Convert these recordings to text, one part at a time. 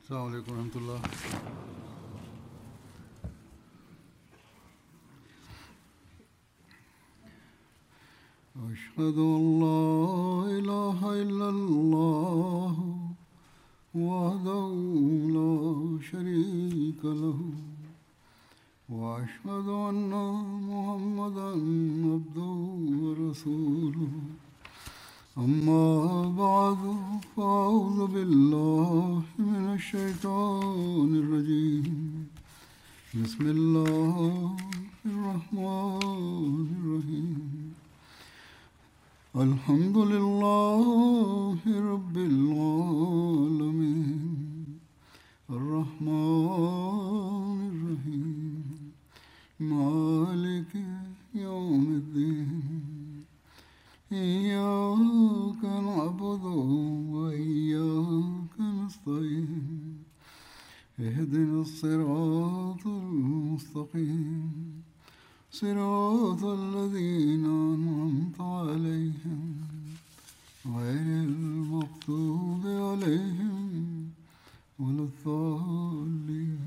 अस्सलाम वालेकुम रहमतुल्लाह। अशहदु अल्ला इलाहा इल्लल्लाह वहदहु ला शरीका लहु व अशहदु अन्ना मुहम्मदन अब्दुहु व रसूलुहु। अम्मा बादु फ़अऊज़ु बिल्लाहि मिनश शैतानिर रजीम। बिस्मिल्लाहिर रहमानिर रहीम। अल्हम्दुलिल्लाहि रब्बिल आलमीन अर्रहमानिर रहीम मालिकि यौमिद्दीन। इय्याका नअबुदु व इय्याका नस्तईन। इहदिनस सिरातल मुस्तक़ीम सिरातल लज़ीना अनअमता अलैहिम गैरिल मग़्दूबि अलैहिम वलद्दाल्लीन।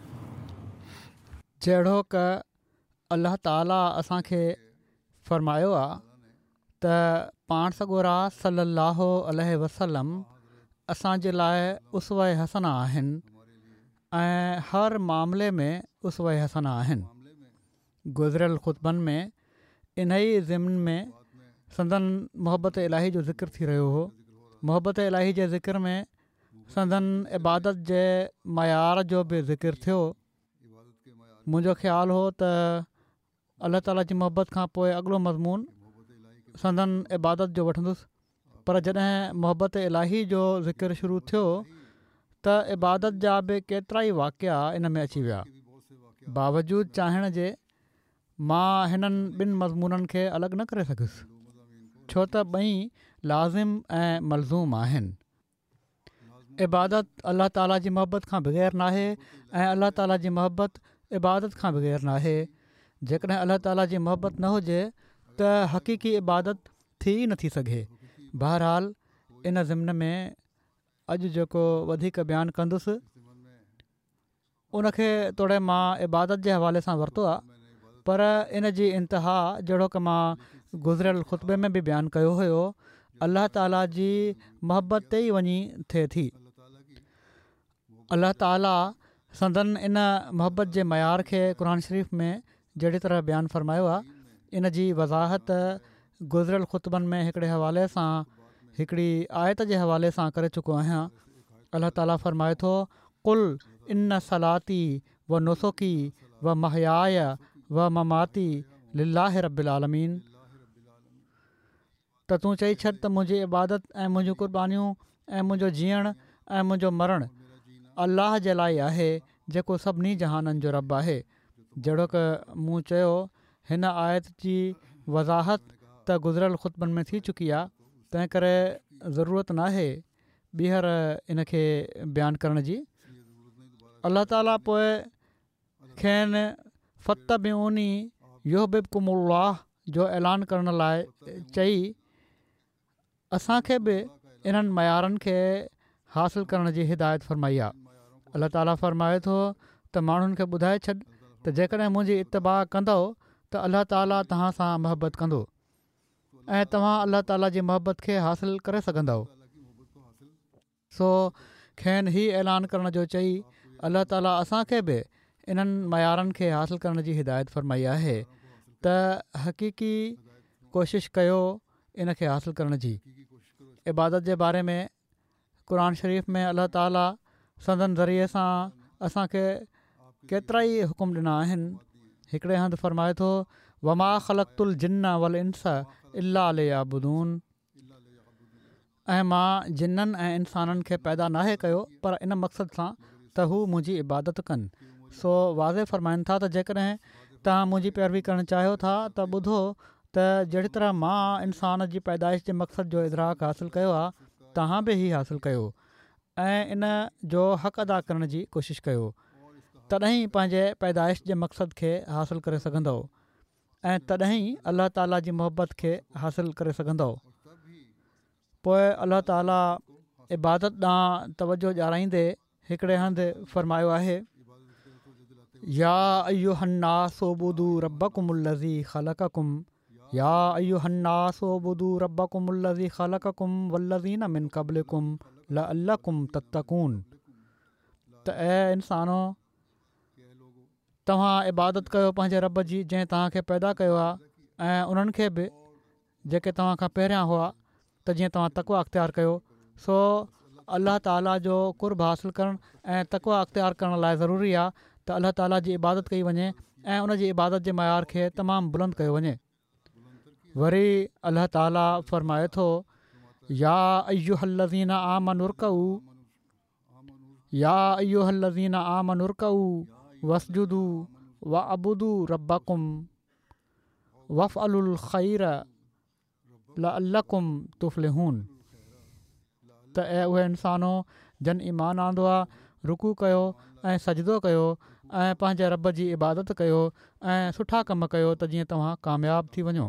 जहिड़ो क अल्लाह ताला असांखे फ़रमायो आहे त पाण सॻोरा सल्लल्लाहु अलैहि वसल्लम असांजे लाइ उसवा हसना आहिनि ऐं हर मामले में उसवा हसना आहिनि। गुज़िरियल ख़ुतबनि में इन ई ज़िम्न में संदन मोहब्बत इलाही जो ज़िक्र थी रहियो हो। मोहब्बत इलाही जे ज़िक्र में संदन इबादत जे मयार जो बि ज़िक्र थियो। मुंहिंजो ख़्यालु हो त अल्लाह ताला जी मोहब्बत खां पोइ अॻिलो मज़मून संदन इबादत जो वठंदुसि, पर जॾहिं मोहब्बत इलाही जो ज़िक्र शुरू थियो त इबादत जा बि केतिरा ई वाक़िआ इन में अची विया। बावजूदु चाहिण जे मां हिननि ॿिनि मज़मूननि खे अलॻि न करे सघुसि, छो त ॿई लाज़िम ऐं मलज़ूम आहिनि। इबादत अल्लाह ताला जी मोहब्बत खां बग़ैर नाहे ऐं अल्लाह ताला जी मोहब्बत इबादत खां बग़ैर नाहे। जेकॾहिं अल्लाह ताला जी मोहब्बत न हुजे त हक़ीक़ी इबादत थी नथी सघे। बहरहाल इन ज़िम्न में अॼु जेको वधीक बयानु कंदुसि उनखे तोड़े मां इबादत जे हवाले सां वरितो आहे, पर इन जी इंतिहा जहिड़ो की मां गुज़िरियल ख़ुतबे में बि बयानु कयो हुयो, अल्लाह ताला जी मोहब्बत ते ई वञी थिए थी। अल्लाह ताला संदन इन मोहब्बत जे मयार खे क़ुर शरीफ़ में जहिड़ी तरह बयानु फ़रमायो आहे, इन जी वज़ाहत गुज़िरियल ख़ुतबनि में हिकिड़े हवाले सां हिकिड़ी आयत जे हवाले सां करे चुको आहियां। अल्लाह ताला फ़रमाए थो, कुल इन सलाती व नुसुकी व महयाय व ममाती लिल्लाहि रब्बिल आलमीन। त तूं चई छॾ त मुंहिंजी इबादत ऐं मुंहिंजूं क़ुर्बानियूं ऐं मुंहिंजो जीअण ऐं मुंहिंजो मरणु अल्लाह जे लाइ आहे जेको सभिनी जहाननि जो रब आहे। जहिड़ो की मूं चयो, हिन आयत जी वज़ाहत त गुज़िरियल ख़ुतबनि में थी चुकी आहे, तंहिं करे ज़रूरत नाहे ॿीहर इन खे बयानु करण जी। अल्लाह ताला पोइ खेनि फ़त्तबिऊनी युहबिबकुमुल्लाह जो ऐलान करण लाइ चई असांखे बि इन्हनि मयारनि खे हासिल करण जी हिदायत फ़रमाई आहे। अल्लाह ताला फ़रमाए थो त माण्हुनि खे ॿुधाए छॾ त जेकॾहिं मुंहिंजी इत्तिबा कंदव त अल्लाह ताला तव्हां सां मोहबत कंदो ऐं तव्हां अल्लाह ताला जी मोहबत खे हासिल करे सघंदव। सो खेनि ही ऐलान करण जो चई अल्लाह ताला असांखे बि इन्हनि मयारनि खे हासिल करण जी हिदायत फ़रमाई आहे त हक़ीक़ी कोशिशि कयो इन खे हासिल करण जी। इबादत जे बारे में क़ुर शरीफ़ में अल्लाह ताला संदन ज़रिए सां असांखे केतिरा ई हुकुम ॾिना आहिनि। हिकिड़े हंधि फ़रमाए थो, वमा ख़लक़तुल जिन्न वल इंस इल्ला लियअबुदून। ऐं मां जिन्ननि ऐं इंसाननि खे पैदा नाहे कयो पर इन मक़सद सां त हू मुंहिंजी इबादत कनि। सो वाज़े फ़रमाइनि था त जेकॾहिं तव्हां मुंहिंजी पैरवी करणु चाहियो था त ॿुधो त जहिड़ी तरह मां इंसान जी पैदाइश जे मक़सद जो इदराक हासिलु कयो आहे, तव्हां बि ही हासिलु कयो ऐं इन जो हक़ अदा करण जी कोशिशि कयो, तॾहिं पंहिंजे पैदाइश जे मक़सद खे हासिलु करे सघंदव ऐं तॾहिं अल्लाह ताला जी मोहबत खे हासिलु करे सघंदव। पोइ अल्लाह ताला इबादत ॾांहुं तवजो ॾियाराईंदे हिकिड़े हंधि फ़रमायो आहे या अय्युहन्नास उबुदू रब्बकुमुल्लज़ी ख़लक़कुम या अय्युहन्नास उबुदू रब्बकुमुल्लज़ी ख़लक़कुम वल्लज़ीना मिन क़ब्लिकुम लअल्लकुम तत्तक़ून। त ऐं इंसानो तव्हां इबादत कयो पंहिंजे रब जी जंहिं तव्हांखे पैदा कयो आहे ऐं उन्हनि खे बि जेके तव्हां खां पहिरियां हुआ त जीअं तव्हां तक़वा अख़्तियार कयो। सो अल्लाह ताला जो कुर्ब हासिलु करणु ऐं तक़वा अख़्तियार करण लाइ ज़रूरी आहे त अल्लाह ताला जी इबादत कई वञे ऐं उन जी इबादत जे मयार खे तमामु बुलंद कयो वञे। वरी अल्लाह ताला फ़रमाए थो या अय्युहल्लज़ीना आमनुरकऊ या अय्युहल्लज़ीना आमनुरकऊ वस्जुदू वअबुदू रब्बकुम वफ़अलुल ख़ैर लअल्लकुम तुफ़्लिहून। त ऐं उहे इंसानो जन ईमान आंदो आहे रुकू कयो ऐं सजदो कयो ऐं पंहिंजे रब जी इबादत कयो ऐं सुठा कम कयो त जीअं तव्हां कामयाबु थी वञो।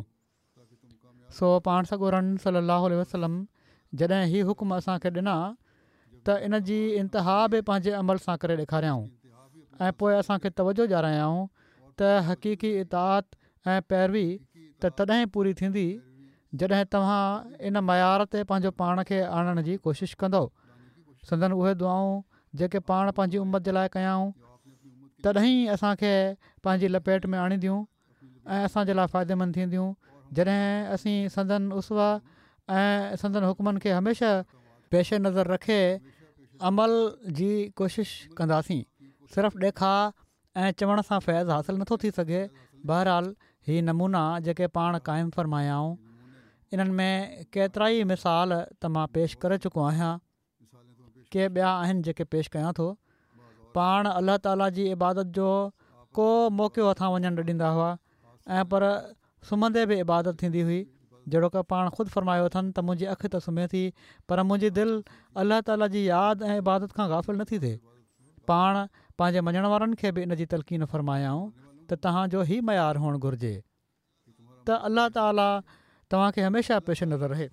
सो पाण सॻोरन सल्लल्लाहु अलैहि वसल्लम जॾहिं ही हुकुम असांखे ॾिना त इन जी इंतिहा बि पंहिंजे अमल सां करे ॾेखारियाऊं ऐं पोइ असांखे तवजो ॾियारायाऊं त हक़ीक़ी इताअत ऐं पैरवी त तॾहिं पूरी थींदी जॾहिं तव्हां इन मयार ते पंहिंजो पाण खे आणण जी कोशिशि कंदो। संदन उहे दुआऊं जेके पाण पंहिंजी उम्मत जे लाइ कयाऊं तॾहिं असांखे पंहिंजी लपेट में आणींदियूं ऐं असांजे लाइ फ़ाइदेमंद थींदियूं जॾहिं असीं संदन उसवा ऐं संदन हुकमनि खे हमेशह पेश नज़र रखे अमल जी कोशिशि कंदासीं। सिर्फ़ु ॾेखा ऐं चवण सां फैज़ हासिलु नथो थी सघे। बहरहाल ही नमूना जेके पाण क़ाइमु फ़रमायाऊं इन्हनि में केतिरा ई मिसाल त मां पेश करे चुको आहियां। के ॿिया आहिनि जेके पेश कयां थो। पाण अल्लाह ताला जी इबादत जो को मौक़ो हथां वञणु न ॾींदा हुआ ऐं पर सुम्हंदे बि इबादत थींदी हुई। जहिड़ो की पाण ख़ुदि फ़रमायो अथनि त मुंहिंजी अखि त सुम्हे थी पर मुंहिंजी दिलि अल्लाह ताला जी यादि ऐं इबादत खां गाफ़िल नथी थिए। पाण पंहिंजे मञण वारनि खे बि इन जी तलक़ीन फ़रमायाऊं त तव्हांजो ई मयार हुअणु घुरिजे त अल्लाह ताला तव्हांखे हमेशह पेश नज़र रहे।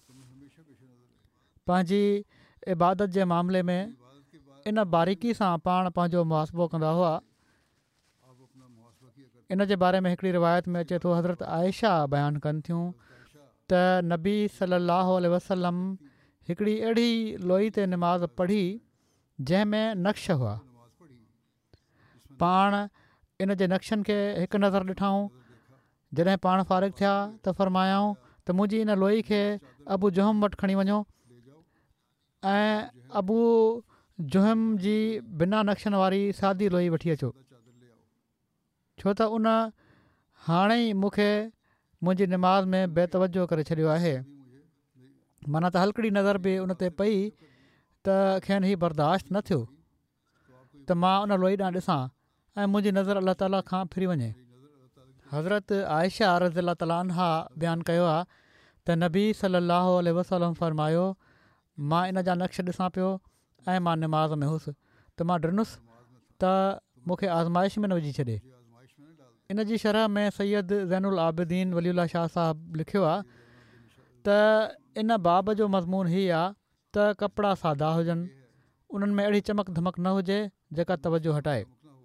पंहिंजी इबादत जे मामले में इन बारीकी सां पाण पंहिंजो मुहासिबो कंदा हुआ। इन जे बारे में हिकिड़ी रिवायत में अचे थो हज़रत आयशा बयानु कनि थियूं त नबी सल्लल्लाहु अलैहि वसल्लम हिकिड़ी अहिड़ी लोई ते निमाज़ पढ़ी जंहिंमें नक्श हुआ। पाण इन जे नक्शनि खे हिकु नज़र ॾिठाऊं। जॾहिं पाण फ़ारिग़ थिया त फ़रमायाऊं त मुंहिंजी इन लोई खे अबू जुहम वटि खणी वञो ऐं अबू जुहम जी बिना नक्शनि वारी सादी लोई वठी अचो छो त उन हाणे ई मूंखे मुंहिंजी निमाज़ में बेतवजो करे छॾियो आहे। माना त हल्कड़ी नज़र बि उन ते पई त खेनि ही बर्दाश्त न थियो त मां उन लोई ॾांहुं ॾिसां ऐं मुंहिंजी नज़र अल्लाह ताला खां फिरी वञे। हज़रत आयशा रज़ियल्लाहु ताला अन्हा बयानु कयो आहे त नबी सल्लल्लाहु अलैहि वसल्लम फ़रमायो मां इन जा नक्श ॾिसां पियो ऐं मां निमाज़ में हुउसि त मां ॾिनुसि त मूंखे आज़माइश में न विझी छॾे। इन जी शरह में सैयद ज़ैनुल आबिदीन वलीउल्लाह शाह साहिबु लिखियो आहे त इन बाब जो मज़मून हीअ आहे त कपिड़ा सादा हुजनि उन्हनि में अहिड़ी चमक धमक न हुजे जेका तवजो हटाए।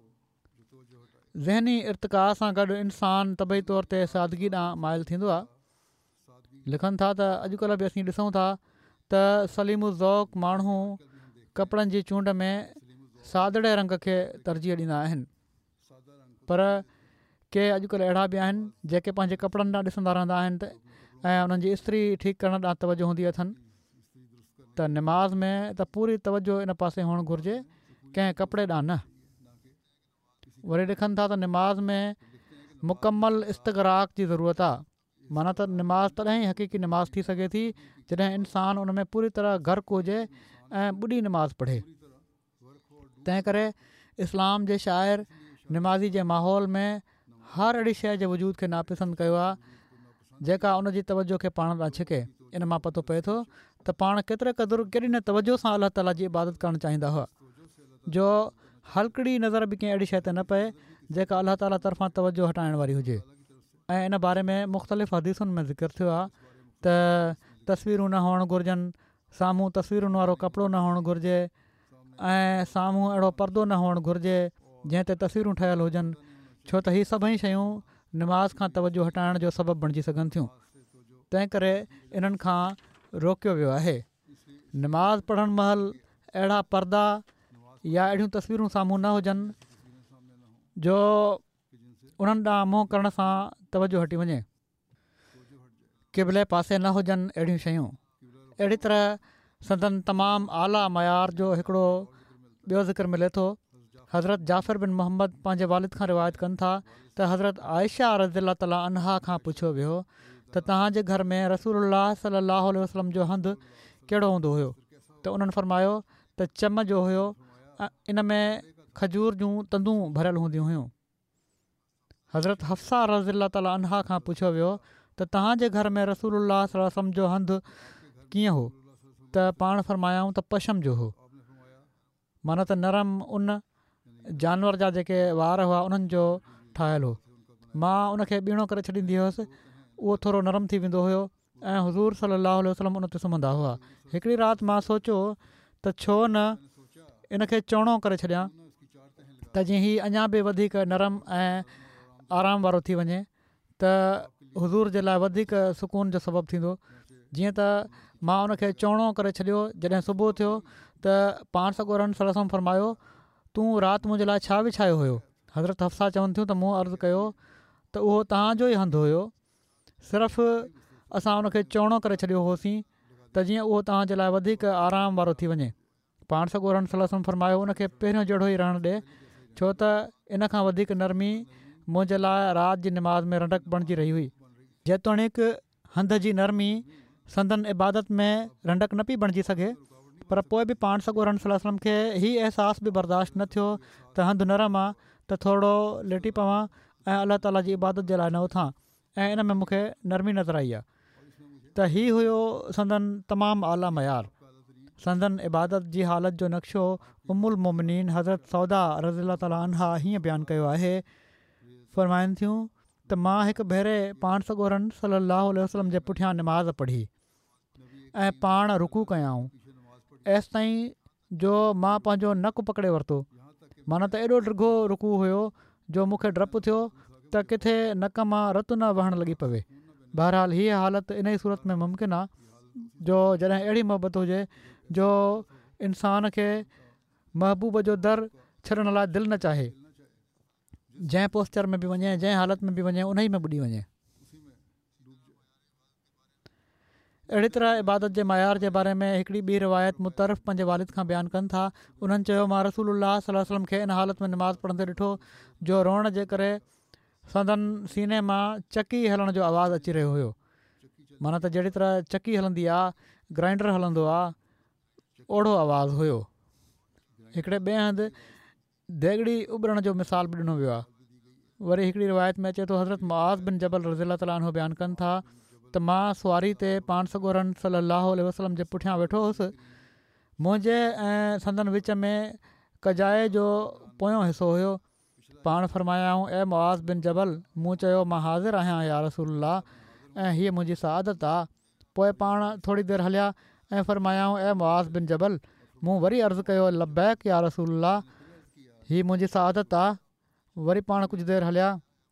ज़हनी इर्तिका सां गॾु इंसानु तबई तौर ते सादगी ॾांहुं माइल थींदो आहे। लिखनि था त अॼुकल्ह बि असीं ॾिसूं था त सलीमु ज़ौक़ माण्हू कपिड़नि जी चूंड में सादड़े रंग खे तरजीह ॾींदा आहिनि पर के अॼुकल्ह अहिड़ा बि आहिनि जेके पंहिंजे कपिड़नि ॾांहुं ॾिसंदा रहंदा आहिनि ऐं उन्हनि जी इस्त्री ठीकु करण ॾांहुं तवजो हूंदी अथनि। त निमाज़ में त पूरी तवजो इन पासे हुअणु घुरिजे कंहिं कपिड़े ॾांहुं न। वरी लिखनि था त निमाज़ में मुकमल इस्तग़राक जी ज़रूरत आहे। माना त निमाज़ तॾहिं ई हक़ीक़ी निमाज़ थी सघे थी जॾहिं इंसानु उन में पूरी तरह गर्क हुजे ऐं ॿुॾी निमाज़ पढ़े। तंहिं करे इस्लाम जे शाइर निमाज़ी जे माहौल में हर अहिड़ी शइ जे वजूद खे नापसंद कयो आहे जेका उन जी तवजो खे पाण ॾांहुं छिके। इन मां पतो पए थो त पाण केतिरे क़दुरु केॾी न तवजो सां अल्लाह ताला जी इबादत करणु चाहींदा हुआ जो हल्कड़ी नज़र बि कंहिं अहिड़ी शइ ते न पए जेका अल्लाह ताला तरफ़ां तवजो हटाइण वारी हुजे। ऐं इन बारे में मुख़्तलिफ़ हदीसुनि में ज़िक्र थियो आहे त तस्वीरूं न हुअणु घुरिजनि, साम्हूं तस्वीरुनि वारो कपिड़ो न हुअणु घुरिजे ऐं साम्हूं अहिड़ो परदो न हुअणु घुरिजे जंहिं ते तस्वीरूं ठहियलु हुजनि, छो त हीअ सभई शयूं नमाज़ खां तवजो हटाइण जो सबबु बणिजी सघनि थियूं। तंहिं करे इन्हनि खां रोकियो वियो आहे। नमाज़ पढ़णु महिल अहिड़ा परदा या अहिड़ियूं तस्वीरूं साम्हूं न हुजनि जो उन्हनि ॾांहुं मुंहुं करण सां तवजो हटी वञे। क़िबले पासे न हुजनि अहिड़ियूं शयूं। अहिड़ी तरह संदन तमामु आला मयार जो हिकिड़ो ॿियो ज़िक्र मिले थो। हज़रत जाफ़िर बिन मोहम्मद पंहिंजे वालिद खां रिवायत कनि था त हज़रत आयशा रज़ियल्लाहु तआला अन्हा खां पुछियो वियो त तव्हांजे घर में रसूलुल्लाह सल्लल्लाहु अलैहि वसल्लम जो हंधु कहिड़ो हूंदो हुयो? त उन्हनि फरमायो त चम जो हुयो, इन में खजूर जूं तंदूं भरियलु हूंदियूं हुयूं। हज़रत हफ्सा रज़ियल्लाहु तआला अन्हा खां पुछियो वियो त तव्हांजे घर में रसूलुल्लाह सल्लल्लाहु अलैहि वसल्लम जो हंधु कीअं हो? त पाण फरमायाऊं त पशम जो हो, माना त नरम उन जानवर जा जेके वार हुआ उन्हनि जो ठाहियलु हो। मां उनखे ॿीणो करे छॾींदी हुअसि, उहो थोरो नरम थी वेंदो हुयो ऐं हुज़ूर सल्लल्लाहु अलैहि वसल्लम उन ते सुम्हंदा हुआ। हिकिड़ी राति मां सोचियो त छो न इनखे चौणो करे छॾियां त जीअं हीउ अञा बि वधीक नरम ऐं आराम वारो थी वञे, त हुज़ूर जे लाइ वधीक सुकून जो सबबु थींदो। जीअं त मां उनखे चौणो करे छॾियो। जॾहिं सुबुह थियो त पाण सॻोरन सल्लल्लाहु अलैहि वसल्लम फरमायो, तूं राति मुंहिंजे लाइ छा विछायो हुयो? हज़रत हफ्सा चवनि थियूं त मूं अर्ज़ु कयो त उहो तव्हांजो ई हंधु हुयो, सिर्फ़ु असां उनखे चौणो करे छॾियो होसीं त जीअं उहो तव्हांजे लाइ वधीक आराम वारो थी वञे। पाण सॻोरन सल्लल्लाहु अलैहि वसल्लम फरमायो, उनखे पहिरियों जहिड़ो ई रहणु ॾे, छो त इन खां वधीक नरमी मुंहिंजे लाइ राति जी निमाज़ में रंडक बणिजी रही हुई। जेतोणीकि हंध जी नरमी संदन इबादत में रंडक न पई बणिजी सघे, पर पोइ बि पाण सॻोरन सल्लल्लाहु अलैहि वसल्लम खे हीउ अहसास बि बर्दाश्त न थियो त हंधु नरम आहे त थोरो लेटी पवां ऐं अलाह ताला जी इबादत जे लाइ न उथां, ऐं इन में मूंखे नरमी नज़र आई आहे। त हीउ हुयो संदन तमामु आला मयार। संदन इबादत जी हालत जो नक्शो उम्मुल मोमिनीन हज़रत सौदा रज़ियल्लाहु तआला अन्हा हीअं बयानु कयो आहे। फरमाइनि थियूं त मां हिकु भेरे पाण सॻोरन सल्लल्लाहु अलैहि वसल्लम जे पुठियां निमाज़ पढ़ी ऐं पाण रुकू कयाऊं, एसि ताईं जो मां पंहिंजो नकु पकिड़े वरितो। माना त एॾो डिघो रुकू हुयो जो मूंखे डपु थियो त किथे नक मां रतु न वहणु लॻी पवे। बहरहाल हीअ हालत इन ई सूरत में मुमकिन आहे जो जॾहिं अहिड़ी मोहबत हुजे जो इंसान खे महबूब जो दर छॾण लाइ दिलि न चाहे, जंहिं पोस्चर में बि वञे, जंहिं हालत में बि वञे, उन ई में ॿुॾी वञे। अहिड़ी तरह इबादत जे मयार जे बारे में हिकिड़ी ॿी रिवायत मुतरफ़ पंहिंजे वालिद खां बयानु कनि था। उन्हनि चयो, मां रसूलुल्लाह सल्लल्लाहु अलैहि वसल्लम खे इन हालत में निमाज़ पढ़ंदे ॾिठो जो रोअण जे करे संदन सीने मां चकी हलण जो आवाज़ु अची रहियो हुयो। माना त जहिड़ी तरह चकी हलंदी आहे, ग्राइंडर हलंदो आहे, ओड़ो आवाज़ु हुयो। हिकिड़े ॿिए हंधि देगड़ी उॿरण जो मिसाल बि ॾिनो वियो आहे। वरी हिकिड़ी रिवायत में अचे थो, हज़रत मुआज़ बिन जबल रज़ियल्लाहु तआला अन्हु बयानु कनि था त मां सुवारी ते पाण सॻोरन सल्लल्लाहु अलैहि वसल्लम जे पुठियां वेठो हुउसि। मुंहिंजे ऐं संदन विच में कजाए जो पोयों हिसो हुयो। पाण फरमायाऊं, ए मुआज़ बिन जबल, मूं चयो, मां हाज़िर आहियां या रसूलल्लाह, ऐं हीअ मुंहिंजी सआदत आहे। पोइ पाण थोरी देरि हलिया ऐं फरमायाऊं, ए मुआज़ बिन जबल, मूं वरी अर्ज़ु कयो, लब्बैक या रसूलल्लाह, हीअ मुंहिंजी सआदत आहे। वरी पाण कुझु देरि हलिया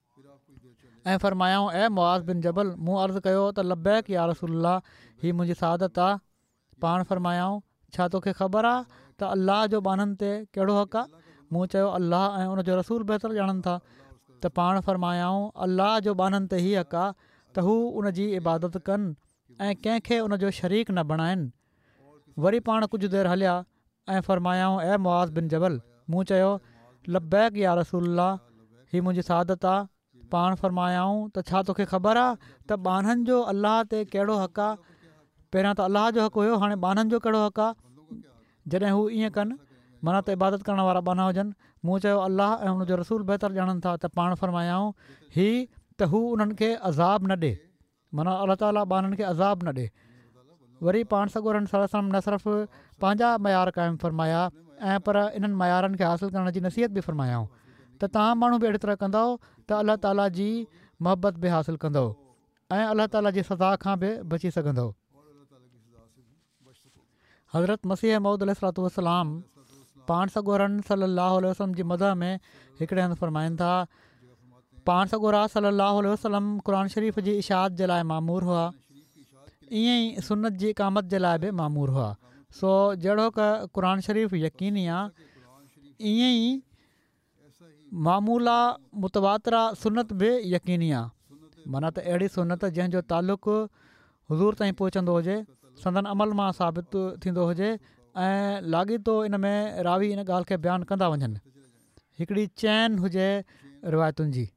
ऐं फरमायाऊं, ए मुआज़ बिन जबल, मूं अर्ज़ु कयो त लब्बैक या रसूलल्लाह, हीअ मुंहिंजी सआदत आहे। पाण फरमायाऊं, छा तोखे ख़बर आहे त अल्लाह जो बाननि ते कहिड़ो हक़ आहे? मूं चयो, अल्लाह ऐं उनजो रसूल बहितर ॼाणनि था। त पाण फरमायाऊं, अल्लाह जो बाननि ते हीअ हक़ आहे त हू उनजी इबादत कनि ऐं कंहिंखे उनजो शरीक न बणाइनि। वरी पाण कुझु देरि हलिया ऐं फरमायाऊं, ए मुआज़ बिन जबल, मूं चयो, लब्बैक या रसूलल्लाह, हीअ मुंहिंजी सआदत आहे। पाण फरमायाऊं, त छा तोखे ख़बर आहे त बाननि जो अल्लाह ते कहिड़ो हक़ आहे? पहिरियां त अल्लाह जो हक़ हुयो, हाणे बाननि जो कहिड़ो हक़ आहे? जॾहिं हू ईअं कनि, माना त इबादत करण वारा बाना हुजनि। मूं चयो, अल्लाह ऐं हुनजो रसूल बहितर ॼाणनि था। त पाण फरमायाऊं, ही त हू उन्हनि खे अज़ाब न ॾे, माना अलाह ताला बाननि खे अज़ाब न ॾे। वरी पाण सॻोरन सल्लल्लाहु अलैहि वसल्लम न सिर्फ़ु पंहिंजा मयार क़ाइमु फरमाया ऐं पर इन्हनि मयारनि खे हासिलु करण जी नसीहत बि फरमायाऊं त तव्हां माण्हू बि अहिड़ी तरह कंदव त अलाह ताला जी मोहबत बि हासिलु कंदव ऐं अलाह ताला जी सज़ा खां बि बची सघंदव। हज़रत मसीह मऊद अलैहिस्सलातु वस्सलाम पाण सॻोरनि सलाहु वसलम जी मदह में हिकिड़े हंधि फ़रमाइनि था पाण सॻोरा सलाहु वसलम क़ुर शरीफ़ जी इशाअत जे लाइ मामूर हुआ ईअं ई सुनत जी इक़ामत जे लाइ बि मामूर हुआ सो जहिड़ो क क़ुर शरीफ़ यकीनी आहे ईअं ई मामूला मुतवातिरा सुनत बि यकीनी आहे माना त अहिड़ी सुनत जंहिंजो तालुक़ु हुज़ूर ताईं पहुचंदो हुजे संदन अमल मां साबित थींदो हुजे ऐं लाॻीतो इन में रावी इन ॻाल्हि खे बयानु कंदा वञनि हिकिड़ी चैन हुजे रिवायतुनि जी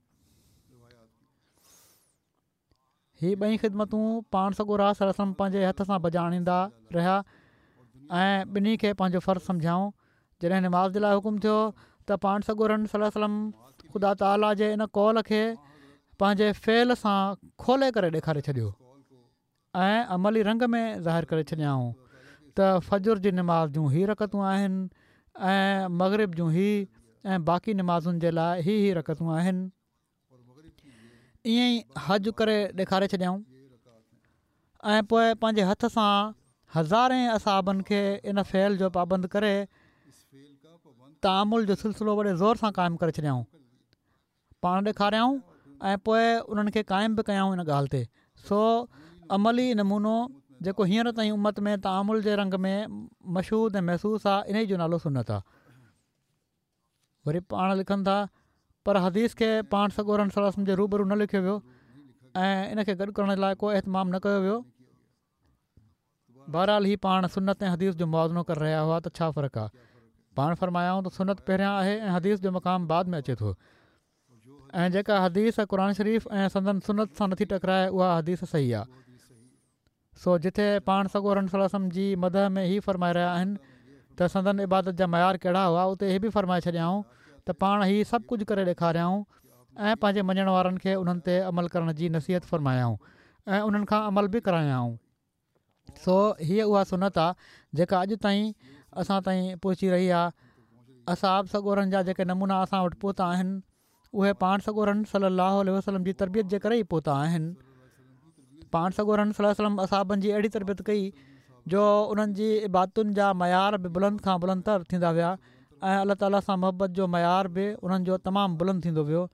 हीअ ॿई ख़िदमतूं पाण सॻोरा सरसम पंहिंजे हथ सां बजाणींदा रहिया ऐं ॿिन्ही खे पंहिंजो फ़र्ज़ु सम्झाऊं जॾहिं नमाज़ जे लाइ हुकुम थियो त पाण सॻोरनि सलम ख़ुदा ताला जे इन कौल खे पंहिंजे फ़ेल सां खोले करे ॾेखारे छॾियो ऐं अमली रंग में ज़ाहिर करे छॾियाऊं त फजुर जी नमाज़ जूं ही रकतूं आहिनि ऐं मग़रिब जूं ही ऐं बाक़ी नमाज़ुनि जे लाइ ही रकतूं आहिनि ईअं ई हज करे ॾेखारे छॾियाऊं ऐं पोइ पंहिंजे हथ सां हज़ारे असाबनि खे इन फ़ैल जो पाबंद करे तामुल जो सिलसिलो वॾे ज़ोर सां क़ाइमु करे छॾियाऊं पाण ॾेखारियाऊं ऐं पोइ उन्हनि खे क़ाइमु बि कयाऊं इन ॻाल्हि ते सो अमली नमूनो जेको हींअर ताईं उमत में तामुल जे रंग में मशहूदु ऐं महसूसु आहे इन जो नालो सुनत आहे वरी पाण लिखनि था पर हदीस खे पाण सॻोरनि सलम जे रूबरू न लिखियो वियो ऐं इन खे गॾु करण लाइ को एतमाम न कयो वियो बहरहाल ही पाण सुनत ऐं हदीस जो मुआज़नो करे रहिया हुआ त छा फ़र्क़ु आहे पाण फ़रमायाऊं त सुनत पहिरियां आहे ऐं हदीस जो मक़ाम बाद में अचे थो ऐं जेका हदीस क़ुर शरीफ़ ऐं संदन सुनत सां नथी टकराए उहा हदीस सही आहे सो जिथे पाण सॻोरनि सलम जी मदह में ई फ़रमाए रहिया आहिनि त संदन इबादत जा मयार कहिड़ा हुआ उते इहे बि फ़रमाए छॾियाऊं त पाण ही सभु कुझु करे ॾेखारियाऊं ऐं पंहिंजे मञण वारनि खे उन्हनि ते अमल करण जी नसीहत फ़रमायाऊं ऐं उन्हनि खां अमल बि करायाऊं सो हीअ उहा सुनत आहे जेका अॼु ताईं असां ताईं पहुची रही आहे असाब सॻोरनि जा जेके नमूना असां वटि पहुता आहिनि उहे पाण सॻोरनि सलाहु वसलम जी तरबियत जे करे ई पहुता आहिनि पाण सॻोरनि सलम असाबनि जी अहिड़ी तरबियत कई जो उन्हनि जी इबादतुनि जा मयार बि बुलंद खां बुलंदतर थींदा विया ऐं अलाह ताला सां मुहबत जो मयार बि उन्हनि जो तमामु बुलंद थींदो वियो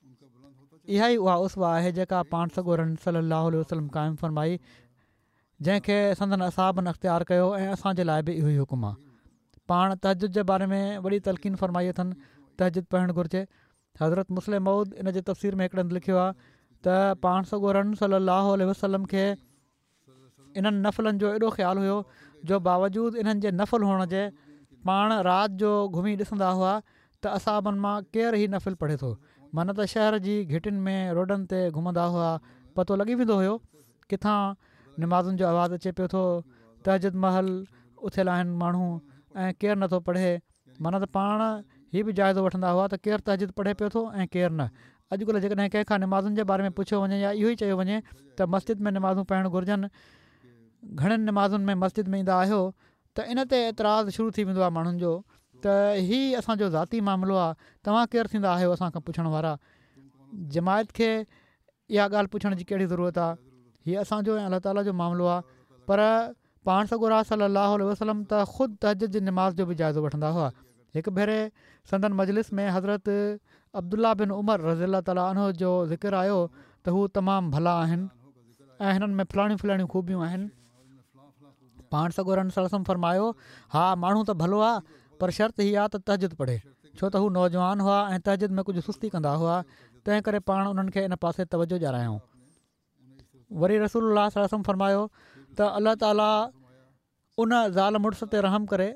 इहा ई उहा उसवा आहे जेका पाण सॻोरनि सलाहु वसलम क़ाइमु फ़रमाई जंहिंखे संदन असाबनि अख़्तियार कयो ऐं असांजे लाइ बि इहो ई हुकुम आहे पाण तहजुद जे बारे में वॾी तलक़ीन फ़रमाई अथनि तहजुद पढ़णु घुरिजे हज़रत मुस्लिम मऊद इन जे तफ़सीर में हिकिड़े हंधि लिखियो आहे त पाण सॻोरनि सलाहु वसलम खे इन्हनि नफ़लनि जो एॾो ख़्यालु हुयो जो बावजूदु इन्हनि जे नफ़ल हुअण जे पाण राति जो घुमी ॾिसंदा हुआ त असाबनि मां केरु ई नफ़िल पढ़े थो माना त शहर जी घिटियुनि में रोडनि ते घुमंदा हुआ पतो लॻी वेंदो हुयो किथां नमाज़ुनि जो आवाज़ु अचे पियो थो तहजुद महल उथियल आहिनि माण्हू ऐं केरु नथो पढ़े माना त पाण हीअ बि जाइज़ो वठंदा हुआ त केरु तहजुद पढ़े पियो थो ऐं केरु न अॼुकल्ह जेकॾहिं कंहिंखां नमाज़ुनि जे बारे में पुछियो वञे या इहो ई चयो वञे त मस्जिद में नमाज़ूं पढ़णु घुरिजनि घणनि नमाज़ुनि में मस्जिद में ईंदा आहियो त इन ते एतिराज़ु शुरू थी वेंदो आहे माण्हुनि जो त हीअ असांजो ज़ाती मामिलो आहे तव्हां केरु थींदा आहियो असांखां पुछण वारा जमायत खे इहा ॻाल्हि पुछण जी कहिड़ी ज़रूरत आहे हीअ असांजो ऐं अलाह ताला जो मामिलो आहे पर पाण सॻोरा सलाहु वसलम त ख़ुदि तहजुद जी नमाज़ जो बि जाइज़ो वठंदा हुआ हिकु भेरे संदन मजलिस में हज़रत अब्दुल्ला बिन उमर रज़ी अला ताला अनो जो ज़िक्र आयो त हू तमामु भला आहिनि ऐं हिननि में फलाणियूं फलाणियूं ख़ूबियूं आहिनि पाण सॻोरनि सलम फ़रमायो हा माण्हू त भलो आहे पर शर्त हीअ आहे त तहजुद पढ़े छो त हू नौजवान हुआ ऐं तहजुद में कुझु सुस्ती कंदा हुआ तंहिं करे पाण उन्हनि खे इन पासे तवजो ॾियारायूं वरी रसूलुल्लाह सलम फ़रमायो त अलाह ताला उन ज़ाल मुड़ुस ते रहम करे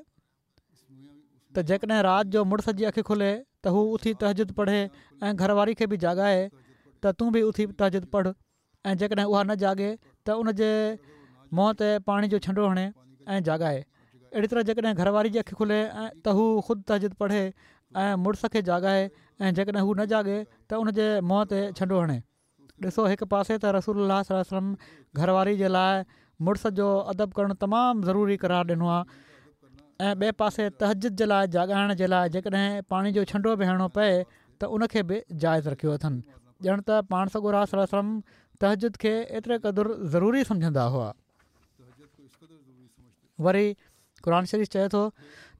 त जेकॾहिं राति जो मुड़ुस जी अखि खुले त हू उथी तहजुद पढ़े ऐं घरवारी खे बि जाॻाए त तूं बि उथी तहजुद पढ़ ऐं जेकॾहिं उहा न जाॻे त उनजे मुंहं ते पाणी जो छंडो हणे ऐं जाॻाए अहिड़ी तरह जेकॾहिं घरवारी जी अखि खुले ऐं त हू ख़ुदि तहजुद पढ़े ऐं मुड़ुस खे जाॻाए ऐं जेकॾहिं हू न जाॻे त उनजे मुंहं ते छंडो हणे ॾिसो हिकु पासे त रसूलुल्लाह सल्लल्लाहु अलैहि वसल्लम घरवारी जे लाइ मुड़ुस जो अदब करणु तमामु ज़रूरी करार ॾिनो आहे ऐं ॿिए पासे तहजुद जे लाइ जाॻाइण जे लाइ जेकॾहिं पाणी जो छंडो बि हणिणो पए त उनखे बि जाइज़ रखियो अथनि ॼण त पाण सॻोरा सल्लल्लाहु अलैहि वसल्लम तहजुद खे एतिरे क़दुरु ज़रूरी सम्झंदा हुआ वरी क़ुर शरीफ़ चए थो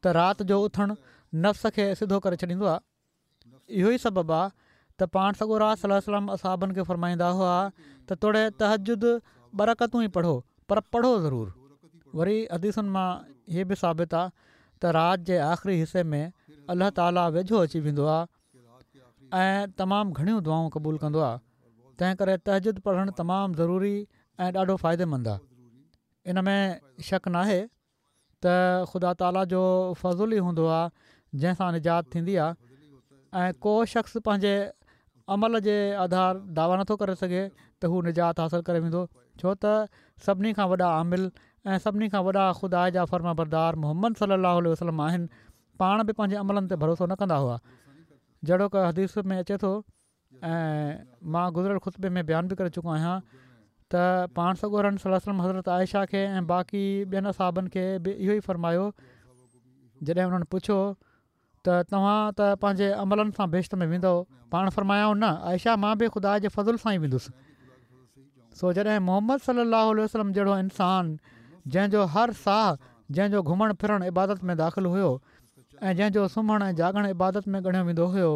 त राति जो उथणु नफ़्स खे सिधो करे छॾींदो आहे। इहो ई सबबु आहे त पाण सॻोरा सलाहु वसलम असहाबनि खे फ़रमाईंदा हुआ त तोड़े तहजुद बरक़तूं ई पढ़ो, पर पढ़ो ज़रूरु। वरी हदीसुनि मां हीअ बि साबित आहे त राति जे आख़िरी हिसे में अलाह ताला वेझो अची वेंदो आहे ऐं तमामु घणियूं दुआऊं क़बूलु कंदो आहे। तंहिं करे तहजुद पढ़णु तमामु ज़रूरी ऐं ॾाढो फ़ाइदेमंद आहे। इन में शक नाहे त ख़ुदा ताला जो फज़ुल ई हूंदो आहे जंहिंसां निजात थींदी आहे ऐं को शख़्स पंहिंजे अमल जे आधार दावा नथो करे सघे त हू निजात हासिलु करे वेंदो, छो त सभिनी खां वॾा आमिल ऐं सभिनी खां वॾा ख़ुदा जा फ़र्माबरदार मोहम्मद सल्लल्लाहु अलैहि वसल्लम आहिनि। पाण बि पंहिंजे अमलनि ते भरोसो न कंदा हुआ। जहिड़ो की हदीस में अचे थो ऐं मां गुज़िरियल ख़ुतबे में बयानु बि करे चुको आहियां त पाण सॻोरनि सल्लल्लाहु अलैहि वसल्लम हज़रत आयशा खे ऐं बाक़ी ॿियनि असहाबनि खे बि इहो ई फ़रमायो जॾहिं उन्हनि पुछो त तव्हां त पंहिंजे अमलनि सां बेश्त में वेंदव। पाण फ़रमायाऊं न आयशा, मां बि ख़ुदा जे फज़ुल सां ई वेंदुसि। सो जॾहिं मोहम्मद सल्लल्लाहु अलैहि वसल्लम जहिड़ो इंसानु जंहिंजो हर साह, जंहिंजो घुमणु फिरणु इबादत में दाख़िलु हुयो ऐं जंहिंजो सुम्हणु ऐं जाॻणु इबादत में ॻणियो वेंदो हुयो,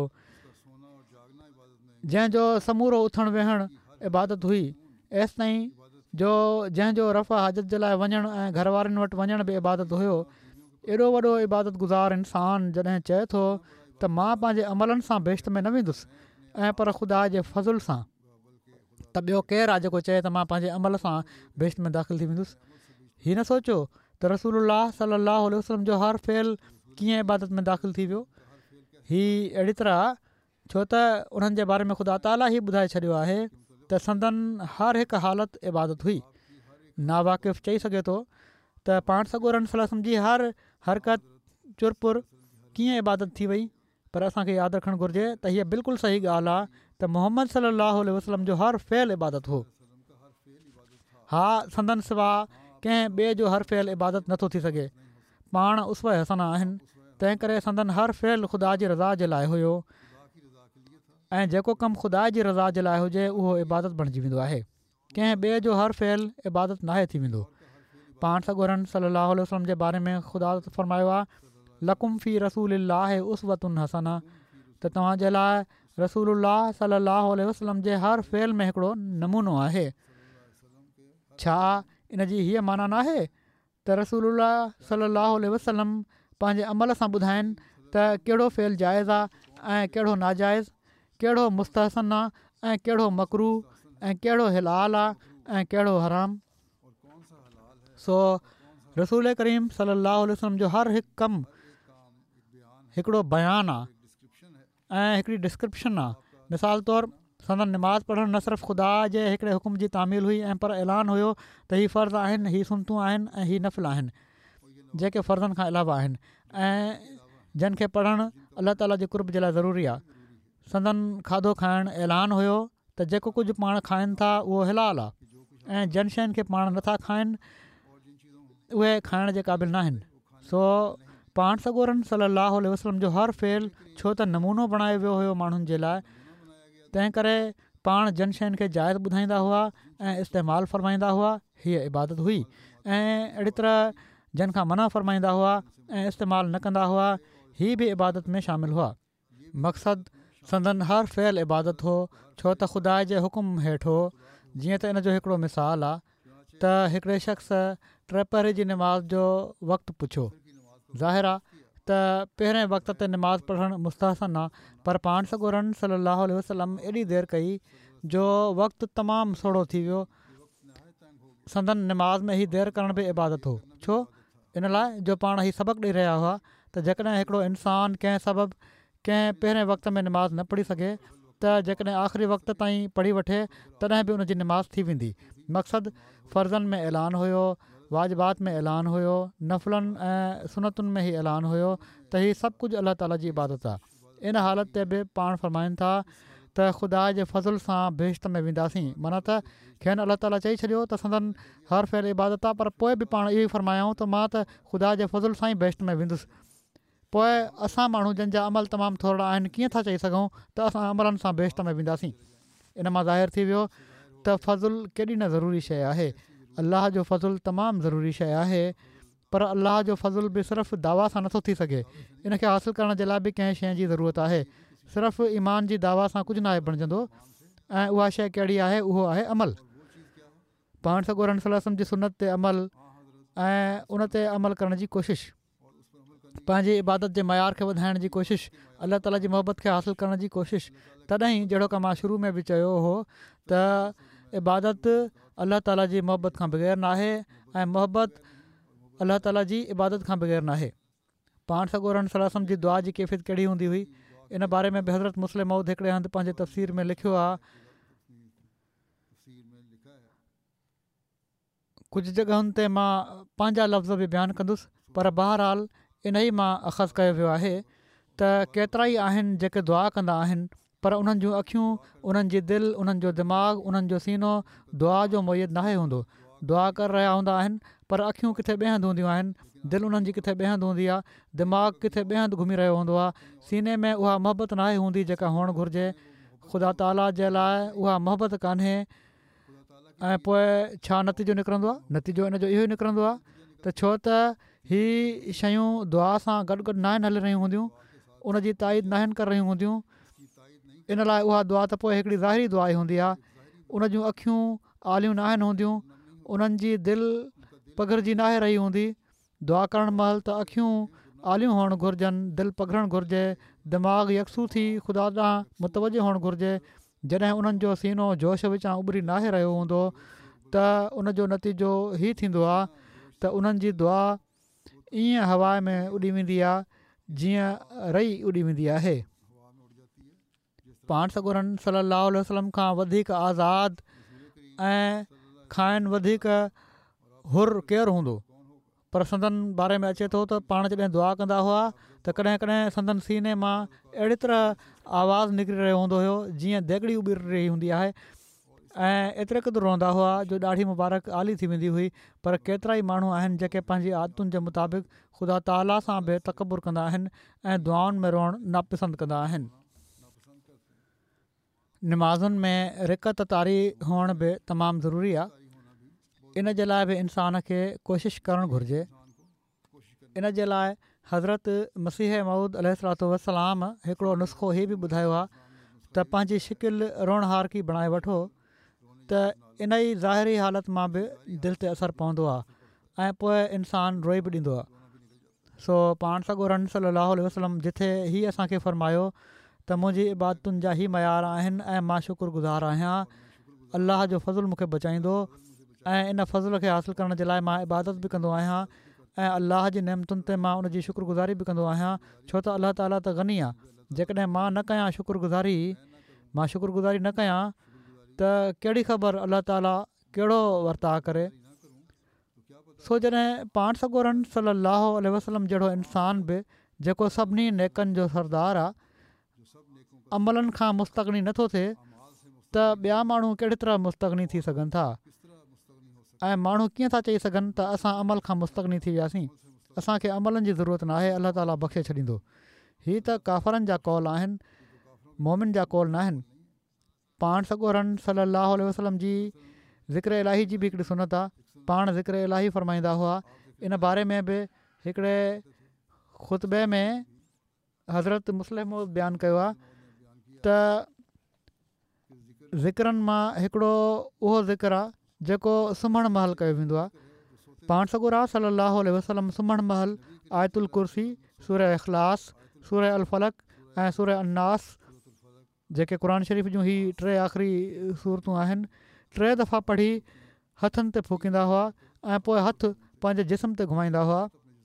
जंहिंजो समूरो उथणु वेहणु इबादत हुई, एसि ताईं जो जंहिंजो रफ़ा हाजत जे लाइ वञणु ऐं घर वारनि वटि वञण बि इबादत हुयो, एॾो वॾो इबादत गुज़ार इंसानु जॾहिं चए थो त मां पंहिंजे अमलनि सां बेश्त में न वेंदुसि ऐं पर ख़ुदा जे फज़ुल सां, त ॿियो केरु आहे जेको चए त मां पंहिंजे अमल सां बेश्त में दाख़िल थी वेंदुसि। हीअ न सोचो त रसूलुल्लाह सल्लल्लाहु अलैहि वसल्लम जो हर फ़ेल कीअं इबादत में दाख़िल थी वियो। हीअ अहिड़ी तरह छो त उन्हनि जे बारे में ख़ुदा ताला ई ॿुधाए छॾियो आहे त संदन हर हिकु हालत इबादत हुई। नावाक़िफ़ चई सघे थो त पाण सॻोरनि सल्लल्लाहु अलैहि वसल्लम जी हर हरकत चुरपुर कीअं इबादत थी वई, पर असांखे यादि रखणु घुरिजे त हीअ बिल्कुलु सही ॻाल्हि आहे त मोहम्मद सल्लल्लाहु अलैहि वसल्लम जो हर फ़ेल इबादत हो। हा, संदन सवाइ कंहिं ॿिए जो हर फ़ेल इबादत नथो थी सघे। पाण उसवा हसना आहिनि, तंहिं करे संदन हर फ़ेल ख़ुदा जी रज़ा जे लाइ हुयो ऐं जेको कमु ख़ुदा जी रज़ा जे लाइ हुजे उहो इबादत बणिजी वेंदो आहे। कंहिं ॿिए जो हर फ़ेल इबादत नाहे थी वेंदो। पाण सॻोरनि सल्लल्लाहु अलैहि वसल्लम जे बारे में ख़ुदा फ़रमायो आहे, लकुम फ़ी रसूलिल्लाहि उसवतुन हसना, त तव्हांजे लाइ रसूलुल्लाह सल्लल्लाहु अलैहि वसल्लम जे हर फ़ेल में हिकिड़ो नमूनो आहे। छा इन जी हीअ माना नाहे त रसूलुल्लाह सल्लल्लाहु अलैहि वसल्लम पंहिंजे अमल सां ॿुधाइनि त कहिड़ो फ़ेल जाइज़ आहे ऐं कहिड़ो नाजाइज़, कहिड़ो मुस्तहसन आहे ऐं कहिड़ो मकरू ऐं कहिड़ो हिलाल आहे ऐं कहिड़ो हराम। सो रसूल करीम सल्लल्लाहु अलैहि वसल्लम जो हर हिकु कमु हिकिड़ो बयानु आहे ऐं हिकिड़ी डिस्क्रिप्शन आहे। मिसाल तौरु संदन निमाज़ पढ़णु न सिर्फ़ु ख़ुदा जे हिकिड़े हुकुम जी तामील हुई ऐं पर ऐलान हुयो त हीअ फ़र्ज़ु आहिनि, हीअ सुनतूं आहिनि ऐं हीअ नफ़िल आहिनि जेके फ़र्ज़नि खां अलावा आहिनि ऐं जिन खे पढ़णु अलाह ताला जे कुर्ब जे लाइ ज़रूरी आहे। संदन खाधो खाइणु ऐलान हुयो त जेको कुझु पाण खाइनि था उहो हिलाल आहे ऐं जिन शयुनि खे पाण नथा खाइनि उहे खाइण जे क़ाबिल न आहिनि। सो पाण सॻोरनि सल्लल्लाहु अलैहि वसल्लम जो हर फ़ेल छो त नमूनो बणायो वियो हुयो माण्हुनि जे लाइ, तंहिं करे पाण जिन शयुनि खे जाइज़ ॿुधाईंदा हुआ ऐं इस्तेमालु फ़रमाईंदा हुआ हीअ इबादत हुई ऐं अहिड़ी तरह जिन खां मना फ़रमाईंदा हुआ ऐं इस्तेमालु न कंदा हुआ हीअ बि इबादत में शामिलु हुआ। मक़सदु संदन हर फ़ेल इबादत हो, छो त ख़ुदा जे हुकुम हेठि हो। जीअं त इन जो हिकिड़ो मिसाल आहे त हिकिड़े शख़्स टे पहर जी निमाज़ जो वक़्तु पुछो। ज़ाहिर आहे त पहिरें वक़्त ते निमाज़ पढ़णु मुस्तहसन आहे, पर पाण सॻोरनि सल्लल्लाहु अलैहि वसल्लम एॾी देरि कई जो वक़्तु तमामु सोढ़ो थी वियो। संदन निमाज़ में ही देरि करण बि इबादत हो। छो? इन लाइ जो पाण ही सबक़ु ॾेई रहिया हुआ त जेकॾहिं हिकिड़ो इंसानु कंहिं सबबु कंहिं पहिरें वक़्त में निमाज़ न पढ़ी सघे त जेकॾहिं आख़िरी वक़्त ताईं पढ़ी वठे तॾहिं बि उनजी निमाज़ थी वेंदी। मक़सदु फ़र्ज़नि में ऐलान हुयो, वाजिबात में ऐलान हुयो, नफ़िलनि ऐं सुनतुनि में ई ऐलान हुयो त हीअ सभु कुझु अलाह ताला जी इबादत आहे। इन हालत ते बि पाण फ़रमाइनि था त ख़ुदा जे फज़ुल सां बेश्त में वेंदासीं, माना त खेनि अलाह ताला चई छॾियो त संदन हर फ़ेल इबादत आहे, पर पोइ बि पाण इहो ई फ़रमायूं त मां त ख़ुदा जे फज़ुल सां ई बेश्त में वेंदुसि। पोइ असां माण्हू जंहिंजा अमल तमामु थोरा आहिनि कीअं था चई सघूं त असां अमलनि सां बेश्त में वेंदासीं। इन मां ज़ाहिर थी वियो त फज़ुल केॾी न ज़रूरी शइ आहे। अलाह जो फज़ुल तमामु ज़रूरी शइ आहे, पर अलाह जो फज़ुल बि सिर्फ़ु दावा सां नथो थी सघे। इन खे हासिलु करण जे लाइ बि कंहिं शइ जी ज़रूरत आहे। सिर्फ़ु ईमान जी दावा सां कुझु न आहे बणिजंदो ऐं उहा शइ कहिड़ी आहे, उहो आहे अमल। पाण सॻोरम सल्लल्लाहु अलैहि वसल्लम जी सुनत ते अमल ऐं उन ते अमल करण जी कोशिशि, पंहिंजी इबादत जे मयार खे वधाइण जी कोशिशि, अलाह ताला जी मोहबत खे हासिलु करण जी कोशिशि। तॾहिं जहिड़ो की मां शुरू में बि चयो हो त इबादत अलाह ताला जी मोहबत खां बग़ैर न आहे ऐं मोहबत अलाह ताला जी इबादत खां बग़ैर न आहे। पाण सॻोरम सल्लल्लाहु अलैहि वसल्लम जी दुआ जी कैफ़ियत कहिड़ी हूंदी हुई, इन बारे में बि हज़रत मुस्लिम मऊद हिकिड़े हंधि पंहिंजे तफ़सीर में लिखियो आहे। कुझु जॻहियुनि ते मां पंहिंजा लफ़्ज़ बि बयानु कंदुसि, पर बहरहाल इन ई मां अख़ज़ कयो वियो आहे त केतिरा ई आहिनि जेके दुआ कंदा आहिनि, पर उन्हनि जूं अखियूं, उन्हनि जी दिलि, उन्हनि जो दिमाग़ु, उन्हनि जो सीनो दुआ जो मुयद नाहे हूंदो। दुआ करे रहिया हूंदा आहिनि पर अखियूं किथे ॿिए हंधि हूंदियूं आहिनि, दिलि उन्हनि जी किथे ॿिए हंधि हूंदी आहे, दिमाग़ु किथे ॿिए हंधि घुमी रहियो हूंदो आहे, सीने में उहा मोहबत नाहे हूंदी जेका हुअणु घुरिजे। ख़ुदा ताला जे लाइ उहा मोहबत कान्हे ऐं पोइ छा नतीजो निकिरंदो आहे? नतीजो इन जो इहो ई निकिरंदो आहे त छो त ही शयूं दुआ सां गॾु गॾु न आहिनि हली रहियूं हूंदियूं, उन जी ताईद न आहिनि करे रहियूं हूंदियूं, इन लाइ उहा दुआ त पोइ हिकिड़ी ज़ाहिरी दुआ ई हूंदी आहे। उन जूं अखियूं आलियूं न आहिनि हूंदियूं, उन्हनि जी दिलि पघिरजी नाहे रही हूंदी। दुआ करण महिल त अखियूं आलियूं हुअणु घुरिजनि, दिलि पघिरणु घुरिजे, दिमाग़ु यकसू थी ख़ुदा ॾांहुं मुतवजो हुअणु घुरिजे। जॾहिं उन्हनि जो सीनो जोश विचां उॿरी नाहे रहियो हूंदो त उन जो नतीजो ई थींदो आहे त उन्हनि जी दुआ ईअं हवा में उॾी वेंदी आहे जीअं रई उॾी वेंदी आहे। पाण सॻोरम सल्लल्लाहु अलैहि वसल्लम खां वधीक आज़ादु ऐं खाइनि वधीक हुर केरु हूंदो, पर संदन बारे में अचे थो त पाण जॾहिं दुआ कंदा हुआ त कॾहिं कॾहिं संदन सीने मां अहिड़ी तरह आवाज़ु निकिरी रहियो हूंदो हुयो जीअं देॻड़ी उॿरी रही हूंदी आहे ऐं एतिरे क़दुरु रहंदा हुआ जो ॾाढी मुबारक आली थी वेंदी हुई। पर केतिरा ई माण्हू आहिनि जेके पंहिंजी आदतुनि जे मुताबिक़ ख़ुदा ताला सां बि तकबुर कंदा आहिनि ऐं दुआउनि में रोअणु नापसंदि कंदा आहिनि। निमाज़ुनि में रिकत तारी हुअण बि तमामु ज़रूरी आहे। इन जे लाइ बि इंसान खे कोशिशि करणु घुरिजे। इन जे लाइ हज़रत मसीह मऊद अलैहिस्सलातु वस्सलाम हिकिड़ो नुस्ख़ो हीअ बि ॿुधायो आहे त पंहिंजी शिकिल रोअणहारकी बणाए वठो त इन ई ज़ाहिरी हालत मां बि दिलि ते असरु पवंदो आहे ऐं पोइ इंसानु रोई बि ॾींदो आहे। सो पाण सॻोरम सल्लल्लाहु अलैहि वसल्लम जिथे हीअ असांखे फ़रमायो त मुंहिंजी इबादतुनि जा ई मयार आहिनि ऐं मां शुक्रगुज़ार आहियां, अलाह जो फज़ुलु मूंखे बचाईंदो ऐं इन फज़ुल खे हासिलु करण जे लाइ मां इबादत बि कंदो आहियां ऐं अलाह जी नेमतुनि ते मां उनजी शुक्रगुज़ारी बि कंदो आहियां, छो त अलाह ताला त गनी आहे। जेकॾहिं मां न कयां शुक्रगुज़ारी न कयां त कहिड़ी ख़बर अलाह ताला कहिड़ो वर्ता करे। सो जॾहिं पाण सॻोरम सल्लल्लाहु अलैहि वसल्लम जहिड़ो इंसान बि जेको सभिनी नेकनि जो सरदार आहे अमलनि खां मुस्तगनी नथो थिए त ॿिया माण्हू कहिड़ी तरह मुस्तगनी थी सघनि था ऐं माण्हू कीअं था चई सघनि त असां अमल खां मुस्तगनी थी वियासीं। असांखे अमलनि जी ज़रूरत न आहे, अलाह ताला बख़्शे छॾींदो। हीअ त काफ़रनि जा कौल आहिनि, मोमिन जा कौल न आहिनि। पाण सॻोरम सल्लल्लाहु अलैहि वसल्लम जी ज़िक्र इलाही जी बि हिकिड़ी सुनत आहे। पाण ज़िक्र इलाही फ़रमाईंदा हुआ। इन बारे में बि हिकिड़े ख़ुतबे में हज़रत मुस्लिम बयानु कयो आहे त ज़िक्रनि मां हिकिड़ो उहो ज़िक्र आहे जेको सुम्हणु महिल कयो वेंदो आहे। पाण सॻोरम सल्लल्लाहु अलैहि वसल्लम सुम्हणु महिल आयतुल कुर्सी, सूरह इख़लास, सूरह अल फलक ऐं सूरह अन्नास जेके क़ुर शरीफ़ जूं ही 3 आख़िरी सूरतूं आहिनि 3 दफ़ा पढ़ी हथनि ते फूकींदा हुआ ऐं पोइ हथु पंहिंजे जिस्म ते घुमाईंदा हुआ।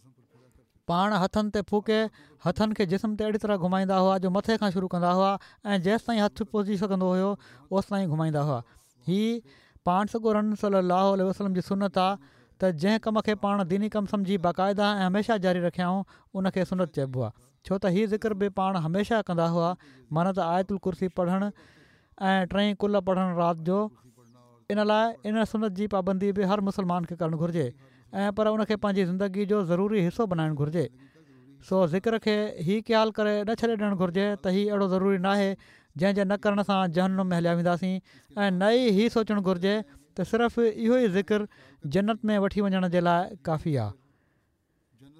पाण हथनि ते फूके हथनि खे जिस्म ते अहिड़ी तरह घुमाईंदा हुआ जो मथे खां शुरू कंदा हुआ ऐं जेसि ताईं हथु पहुची सघंदो हुयो ओसि ताईं घुमाईंदा हुआ। हीअ पाण सॻोरम सल्लल्लाहु अलैहि वसल्लम जी सुनत आहे त जंहिं कम खे पाण दीनी कमु सम्झी बाक़ाइदा ऐं हमेशह जारी रखियाऊं उनखे सुनत चइबो आहे। छो त हीअ ज़िक्र बि पाण हमेशह कंदा हुआ, माना त आयतुल कुर्सी पढ़णु ऐं 3 कुल पढ़णु राति जो। इन लाइ इन सुनत जी पाबंदी बि हर मुस्लमान खे करणु घुरिजे ऐं पर उनखे पंहिंजी ज़िंदगी जो ज़रूरी हिसो बनाइणु घुरिजे। सो ज़िक्र खे हीअ ख़्यालु करे न छॾे ॾियणु घुरिजे त हीअ अहिड़ो ज़रूरी न आहे जंहिंजे न करण सां जहन्नुम में हलिया वेंदासीं ऐं न ई हीअ सोचणु घुरिजे त सिर्फ़ु इहो ई ज़िक्र जन्नत में वठी वञण जे लाइ काफ़ी आहे।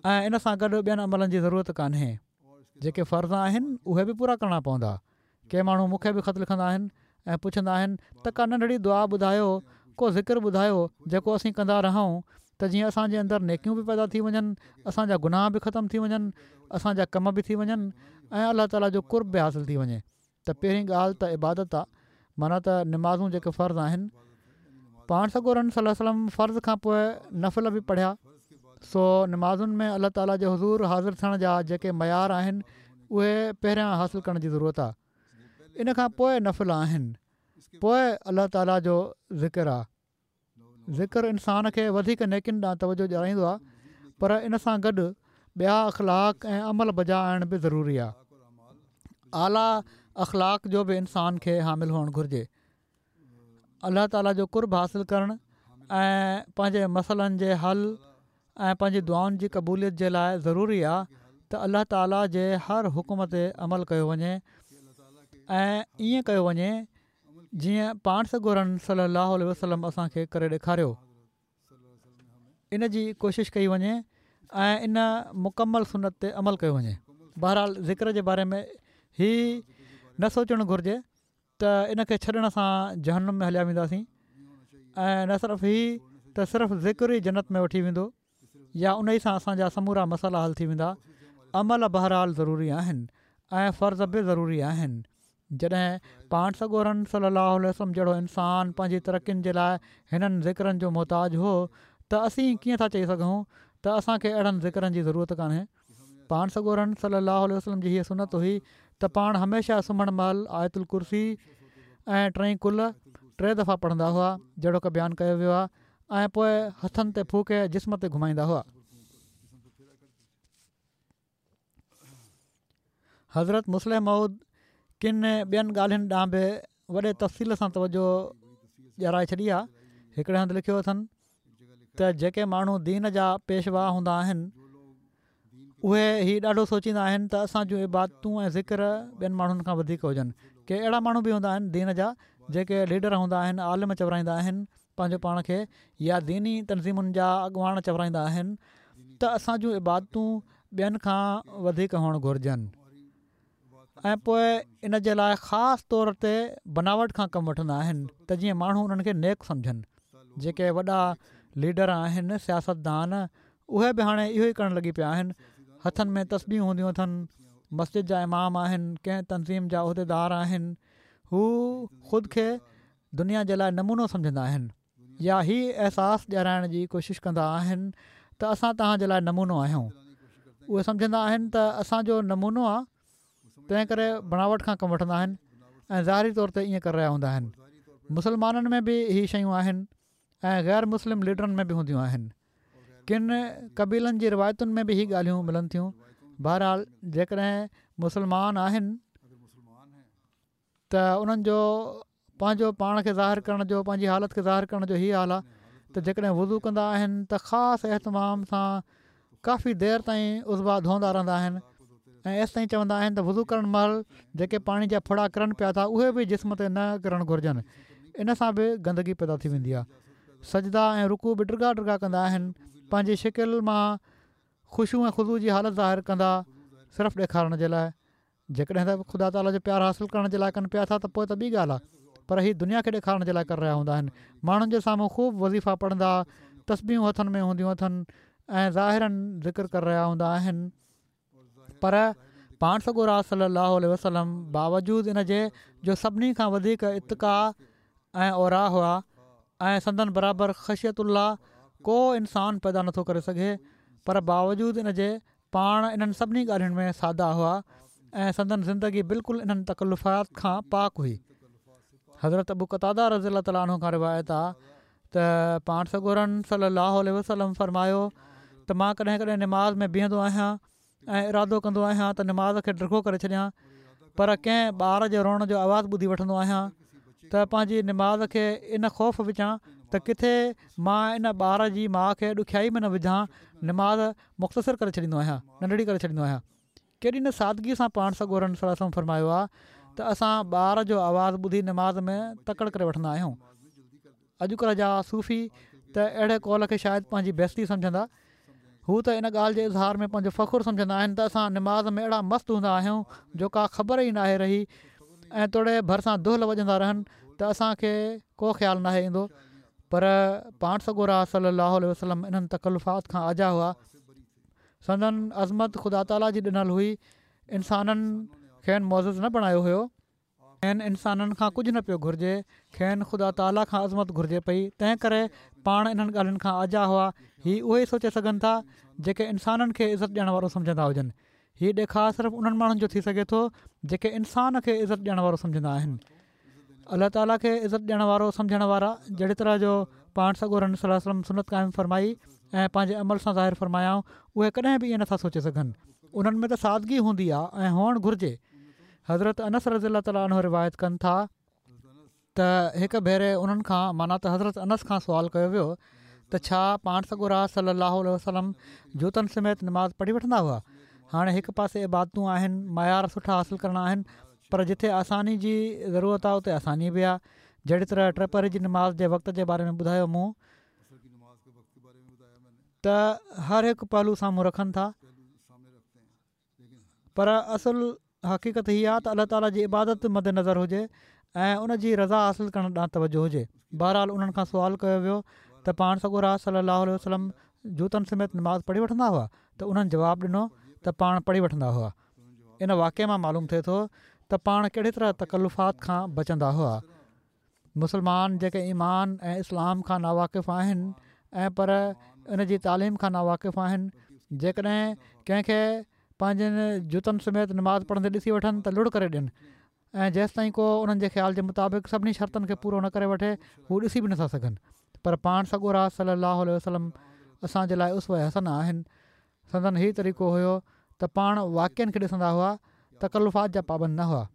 ऐं इन सां गॾु ॿियनि अमलनि जी ज़रूरत कान्हे। जेके फ़र्ज़ आहिनि उहे बि पूरा करणा पवंदा। के माण्हू मूंखे बि ख़त लिखंदा आहिनि ऐं पुछंदा आहिनि त का नंढड़ी दुआ ॿुधायो, को ज़िक्र ॿुधायो जेको असीं कंदा रहूं त जीअं असांजे अंदरि नेकियूं बि पैदा थी वञनि, असांजा गुनाह बि ख़तमु थी वञनि, असांजा कम बि थी वञनि ऐं अलाह ताला जो कुर्ब बि हासिलु थी वञे। त पहिरीं ॻाल्हि त इबादत आहे, माना त निमाज़ूं जेके फ़र्ज़ आहिनि। पाण सॻोरन सल्लल्लाहु अलैहि वसल्लम फ़र्ज़ खां पोइ नफ़िल बि पढ़िया। सो निमाज़ुनि में अलाह ताला जे हुज़ूर हाज़िर थियण जा जेके मयार आहिनि उहे पहिरियां हासिलु करण जी ज़रूरत आहे। इन खां पोइ नफ़िल आहिनि, पोइ अलाह ताला जो ज़िक्र आहे। ज़िक्र इंसान खे वधीक नेकियुनि ॾांहुं तवजो ॾियारींदो आहे, पर इन सां गॾु ॿिया अख़लाक ऐं अमल बजा आणण बि ज़रूरी आहे। आला अख़लाक जो बि इंसान खे हामिल हुअणु घुरिजे। अलाह ताला जो कुर्ब हासिलु करणु ऐं पंहिंजे मसइलनि जे हल ऐं पंहिंजी दुआउनि जी क़बूलियत जे लाइ ज़रूरी आहे त अलाह ताला जे हर हुकुम ते अमल कयो वञे ऐं ईअं कयो वञे जीअं पाण सॻोरन सल्लल्लाहु अलैहि वसल्लम असांखे करे ॾेखारियो। इन जी कोशिशि कई वञे ऐं इन मुकमल सुनत ते अमल कयो वञे। बहरहाल ज़िक्र जे बारे में ही न सोचणु घुरिजे त इन खे छॾण सां जहन्नुम में हलिया वेंदासीं ऐं न सिर्फ़ु ही त सिर्फ़ु ज़िक्र ई जन्नत में वठी वेंदो या उन ई सां असांजा समूरा मसाला हल थी वेंदा। अमल बहरहाल ज़रूरी आहिनि ऐं फ़र्ज़ बि ज़रूरी आहिनि। जॾहिं पाण सॻोरन सल्लल्लाहु अलैहि वसल्लम जहिड़ो इंसानु पंहिंजी तरक़ियुनि जे लाइ हिननि ज़िक्रनि जो मुहताज हो त असीं कीअं था चई सघूं त असांखे अहिड़नि ज़िक्रनि जी ज़रूरत कान्हे। पाण सॻोरन सल्लल्लाहु अलैहि वसल्लम जी हीअ सुनत हुई त पाण हमेशह सुम्हण महिल आयतुल कुर्सी ऐं टई कुल 3 दफ़ा पढ़ंदा हुआ जहिड़ो की बयानु कयो वियो आहे ऐं पोइ हथनि ते फूके जिस्म ते घुमाईंदा हुआ। हज़रत मुस्लिम मऊद किन ॿियनि ॻाल्हियुनि ॾांहुं बि वॾे तफ़सील सां तवजो ॾियाराए छॾी आहे। हिकिड़े हंधि लिखियो अथनि त जेके माण्हू दीन जा पेशवा हूंदा आहिनि उहे ही ॾाढो सोचींदा आहिनि त असां जूं इबादतूं ऐं ज़िक्र ॿियनि माण्हुनि खां वधीक हुजनि। के अहिड़ा माण्हू बि हूंदा आहिनि दीन जा जेके लीडर हूंदा आहिनि, आलिम चवराईंदा आहिनि पंहिंजो पाण खे, या दीनी तनज़ीमुनि जा अॻुवान चवराईंदा आहिनि त असां जूं इबादतूं ॿियनि खां वधीक हुअणु घुरिजनि ऐं पोइ इन जे लाइ ख़ासि तौर ते बनावट खां कमु वठंदा आहिनि त जीअं माण्हू उन्हनि खे नेक सम्झनि। जेके वॾा लीडर आहिनि, सियासतदान, उहे बि हाणे इहो ई करणु लॻी पिया आहिनि। हथनि में तस्बीहूं हूंदियूं अथनि, मस्जिद जा इमाम आहिनि, कंहिं तनज़ीम जा उहिदेदार आहिनि, हू ख़ुदि खे दुनिया जे लाइ नमूनो सम्झंदा आहिनि या ही अहसासु ॾियाराइण जी कोशिशि कंदा आहिनि त असां तव्हांजे लाइ नमूनो आहियूं। उहे सम्झंदा आहिनि त असांजो नमूनो आहे, तंहिं करे बनावट खां कमु वठंदा आहिनि ऐं ज़ाहिरी तौर ते ईअं करे रहिया हूंदा आहिनि। मुस्लमाननि में बि इहे शयूं आहिनि ऐं ग़ैर मुस्लिम लीडरनि में बि हूंदियूं आहिनि। किन क़बीलनि जी रिवायतुनि में बि इहे ॻाल्हियूं मिलनि थियूं। बहरहाल जेकॾहिं मुस्लमान आहिनि त उन्हनि जो पंहिंजो पाण खे ज़ाहिर करण जो, पंहिंजी हालत खे ज़ाहिर करण जो हीअ हाल आहे त जेकॾहिं वुज़ू कंदा आहिनि त ख़ासि एहतमाम सां काफ़ी देरि ताईं उज़वा धोईंदा रहंदा आहिनि ऐं एसि ताईं चवंदा आहिनि त वुज़ू करण महिल जेके पाणी जा फुड़ा किरनि पिया था उहे बि जिस्म ते न किरणु घुरिजनि। इन सां बि गंदगी पैदा थी वेंदी आहे। सजदा ऐं रुकू बि डिघा डिघा कंदा आहिनि, पंहिंजी शिकिल मां ख़ुशू ऐं ख़ुज़ू जी हालत ज़ाहिर कंदा सिर्फ़ु ॾेखारण जे लाइ। जेकॾहिं त ख़ुदा ताला जो प्यारु हासिलु करण जे लाइ कनि पिया था त पोइ त ॿी ॻाल्हि आहे, पर हीअ दुनिया खे ॾेखारण जे लाइ करे रहिया हूंदा आहिनि। माण्हुनि जे साम्हूं ख़ूब वज़ीफ़ा पढ़ंदा, तस्बीहूं हथनि में हूंदियूं अथनि ऐं ज़ाहिरनि ज़िक्र करे रहिया हूंदा आहिनि, पर पाण सॻोरा सल्लल्लाहु अलैहि वसल्लम बावजूदि इन जे जो सभिनी खां वधीक इत्का ऐं औरा हुआ ऐं संदन बराबरि ख़शियतुल्लाह को इंसानु पैदा नथो करे सघे, पर बावजूदि इन जे पाण इन्हनि सभिनी ॻाल्हियुनि में सादा हुआ ऐं संदन ज़िंदगी बिल्कुलु इन्हनि तकल्लुफ़ात खां पाक हुई। हज़रत अबू क़तादा रज़ियल्लाहु तआला अन्हु खां रिवायत आहे त पाण सॻोरन सल्लल्लाहु अलैहि वसल्लम फरमायो त मां कॾहिं कॾहिं निमाज़ में बीहंदो आहियां ऐं इरादो कंदो आहियां त निमाज़ खे डिघो करे छॾियां, पर कंहिं ॿार जे रोअण जो आवाज़ु ॿुधी वठंदो आहियां त पंहिंजी निमाज़ खे इन ख़ौफ़ विझां त किथे मां इन ॿार जी माउ खे ॾुखियाई में न विझां, निमाज़ मुख़्तसिर करे छॾींदो आहियां, नंढड़ी करे छॾींदो आहियां। केॾी न सादगी सां पाण सॻोरन सल्लल्लाहु अलैहि वसल्लम फरमायो आहे त असां ॿार जो आवाज़ु ॿुधी निमाज़ में तकड़ करे वठंदा आहियूं। अॼुकल्ह जा सूफ़ी त अहिड़े कौल खे शायदि पंहिंजी बेइज़ती सम्झंदा हू त इन ॻाल्हि जे इज़हार में पंहिंजो फ़ख़ुरु सम्झंदा आहिनि त असां निमाज़ में अहिड़ा मस्तु हूंदा आहियूं जो का ख़बर ई नाहे रही ऐं तोड़े भरिसां दुहिल वॼंदा रहनि त असांखे को ख़्यालु नाहे ईंदो। पर पाण सॻोरा सलाहु वसलम इन्हनि तकल्लुफ़ात खां आजा हुआ। संदन अज़मत ख़ुदा ताला जी ॾिनल हुई। इंसाननि खेनि मौज़ूज़ न बणायो हुयो। खेनि इंसाननि खां कुझु न पियो घुरिजे, खेनि ख़ुदा ताला खां अज़मत घुरिजे पई। तंहिं करे पाण इन्हनि ॻाल्हियुनि खां आजा हुआ। हीअ उहे सोचे सघनि था जेके इंसाननि खे इज़त ॾियण वारो सम्झंदा हुजनि। हीअ ॾेखार सिर्फ़ु उन्हनि माण्हुनि जो थी सघे थो जेके इंसान खे इज़त ॾियण वारो सम्झंदा आहिनि। अलाह ताला खे इज़त ॾियण वारो सम्झण वारा जहिड़ी तरह जो पाण सॻोरनि सल्लल्लाहु अलैहि वसल्लम सुनत क़ाइमु फरमाई ऐं पंहिंजे अमल सां ज़ाहिर फरमायाऊं, उहे कॾहिं बि ईअं नथा सोचे सघनि। उन्हनि में त सादगी हूंदी आहे ऐं हुअणु घुरिजे। हज़रत अनस रज़ियल्लाहु ताला अन्हु रिवायत कनि था त हिकु भेरे उन्हनि खां माना त हज़रत अनस खां सुवालु कयो वियो त छा पाण सॻोरा सलाहु वसलम जूतनि समेत निमाज़ पढ़ी वठंदा हुआ। हाणे हिकु पासे इबादतूं आहिनि, मयार सुठा हासिलु करणा आहिनि, पर जिथे आसानी जी ज़रूरत आहे उते आसानी बि आहे। जहिड़ी तरह टे जी निमाज़ जे वक़्त जे बारे में ॿुधायो मूं त हर हिकु पहलू साम्हूं रखनि था, पर असुलु हक़ीक़त हीअ आहे त अलाह ताला जी इबादत मद्देनज़र हुजे ऐं उन जी रज़ा हासिलु करण ॾांहुं तवजो हुजे। बहरहाल उन्हनि खां सुवालु कयो वियो त पाण सॻोरा सलाहु वसलम जूतनि समेत निमाज़ पढ़ी वठंदा हुआ, त उन्हनि जवाबु ॾिनो त पाण पढ़ी वठंदा हुआ। इन वाक़े मां मालूम थिए थो त पाण कहिड़ी तरह तकल्लुफ़ात खां बचंदा हुआ। मुस्लमान जेके ईमान ऐं इस्लाम खां नावाक़िफ़ आहिनि ऐं पर इन जी तालीम खां नावाक़िफ़ आहिनि, जेकॾहिं कंहिंखे पंहिंजनि जूतनि समेत निमाज़ पढ़ंदे ॾिसी वठनि त लुड़ करे ॾियनि ऐं जेसि ताईं को उन्हनि जे ख़्याल जे मुताबिक़ सभिनी शर्तनि खे पूरो न करे वठे हू ॾिसी बि नथा सघनि। पर पाण सॻोरा सलाहु वसलम असांजे लाइ उसवा हसन आहिनि। संदन हीउ तरीक़ो हुयो त पाण वाक़िअनि खे ॾिसंदा हुआ, तकल्लुफ़ात जा पाबंद न हुआ।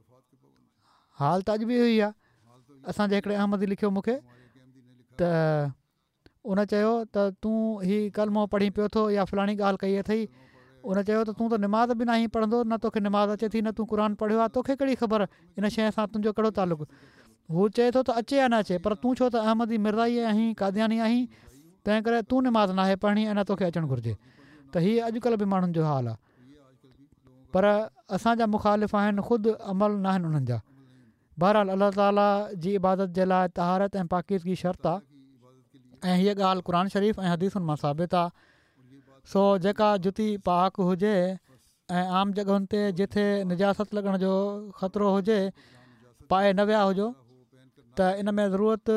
हाल त अॼु बि हुई आहे। असांजे हिकिड़े अहमदी लिखियो मूंखे त उन चयो त तूं हीउ कलमो पढ़ी पियो थो या फलाणी ॻाल्हि कई अथई। उन चयो त तूं त निमाज़ बि न पढ़ंदो, न तोखे निमाज़ अचे थी, न तूं क़ुर पढ़ियो आहे, तोखे कहिड़ी ख़बर इन शइ सां तुंहिंजो कहिड़ो तालुक़ु। हू चए थो त अचे या न अचे, पर तूं छो त अहमदी मिर्ज़ाई आहीं, कादियानी आहीं, तंहिं करे तूं निमाज़ नाहे पढ़णी ऐं न तोखे अचणु घुरिजे। त हीअ अॼुकल्ह बि माण्हुनि जो हाल आहे। पर असांजा मुखालिफ़ आहिनि, ख़ुदि अमल न आहिनि उन्हनि जा। बहरहाल अलाह ताला जी इबादत जे लाइ तहारत ऐं पाकीज़गी शर्त आहे ऐं हीअ ॻाल्हि क़ुर शरीफ़ ऐं हदीसुनि मां साबित आहे। सो जेका जुती पाक हुजे ऐं आम जॻहुनि ते जिथे निजासत लॻण जो ख़तरो हुजे पाए न विया हुजो, त इन में ज़रूरत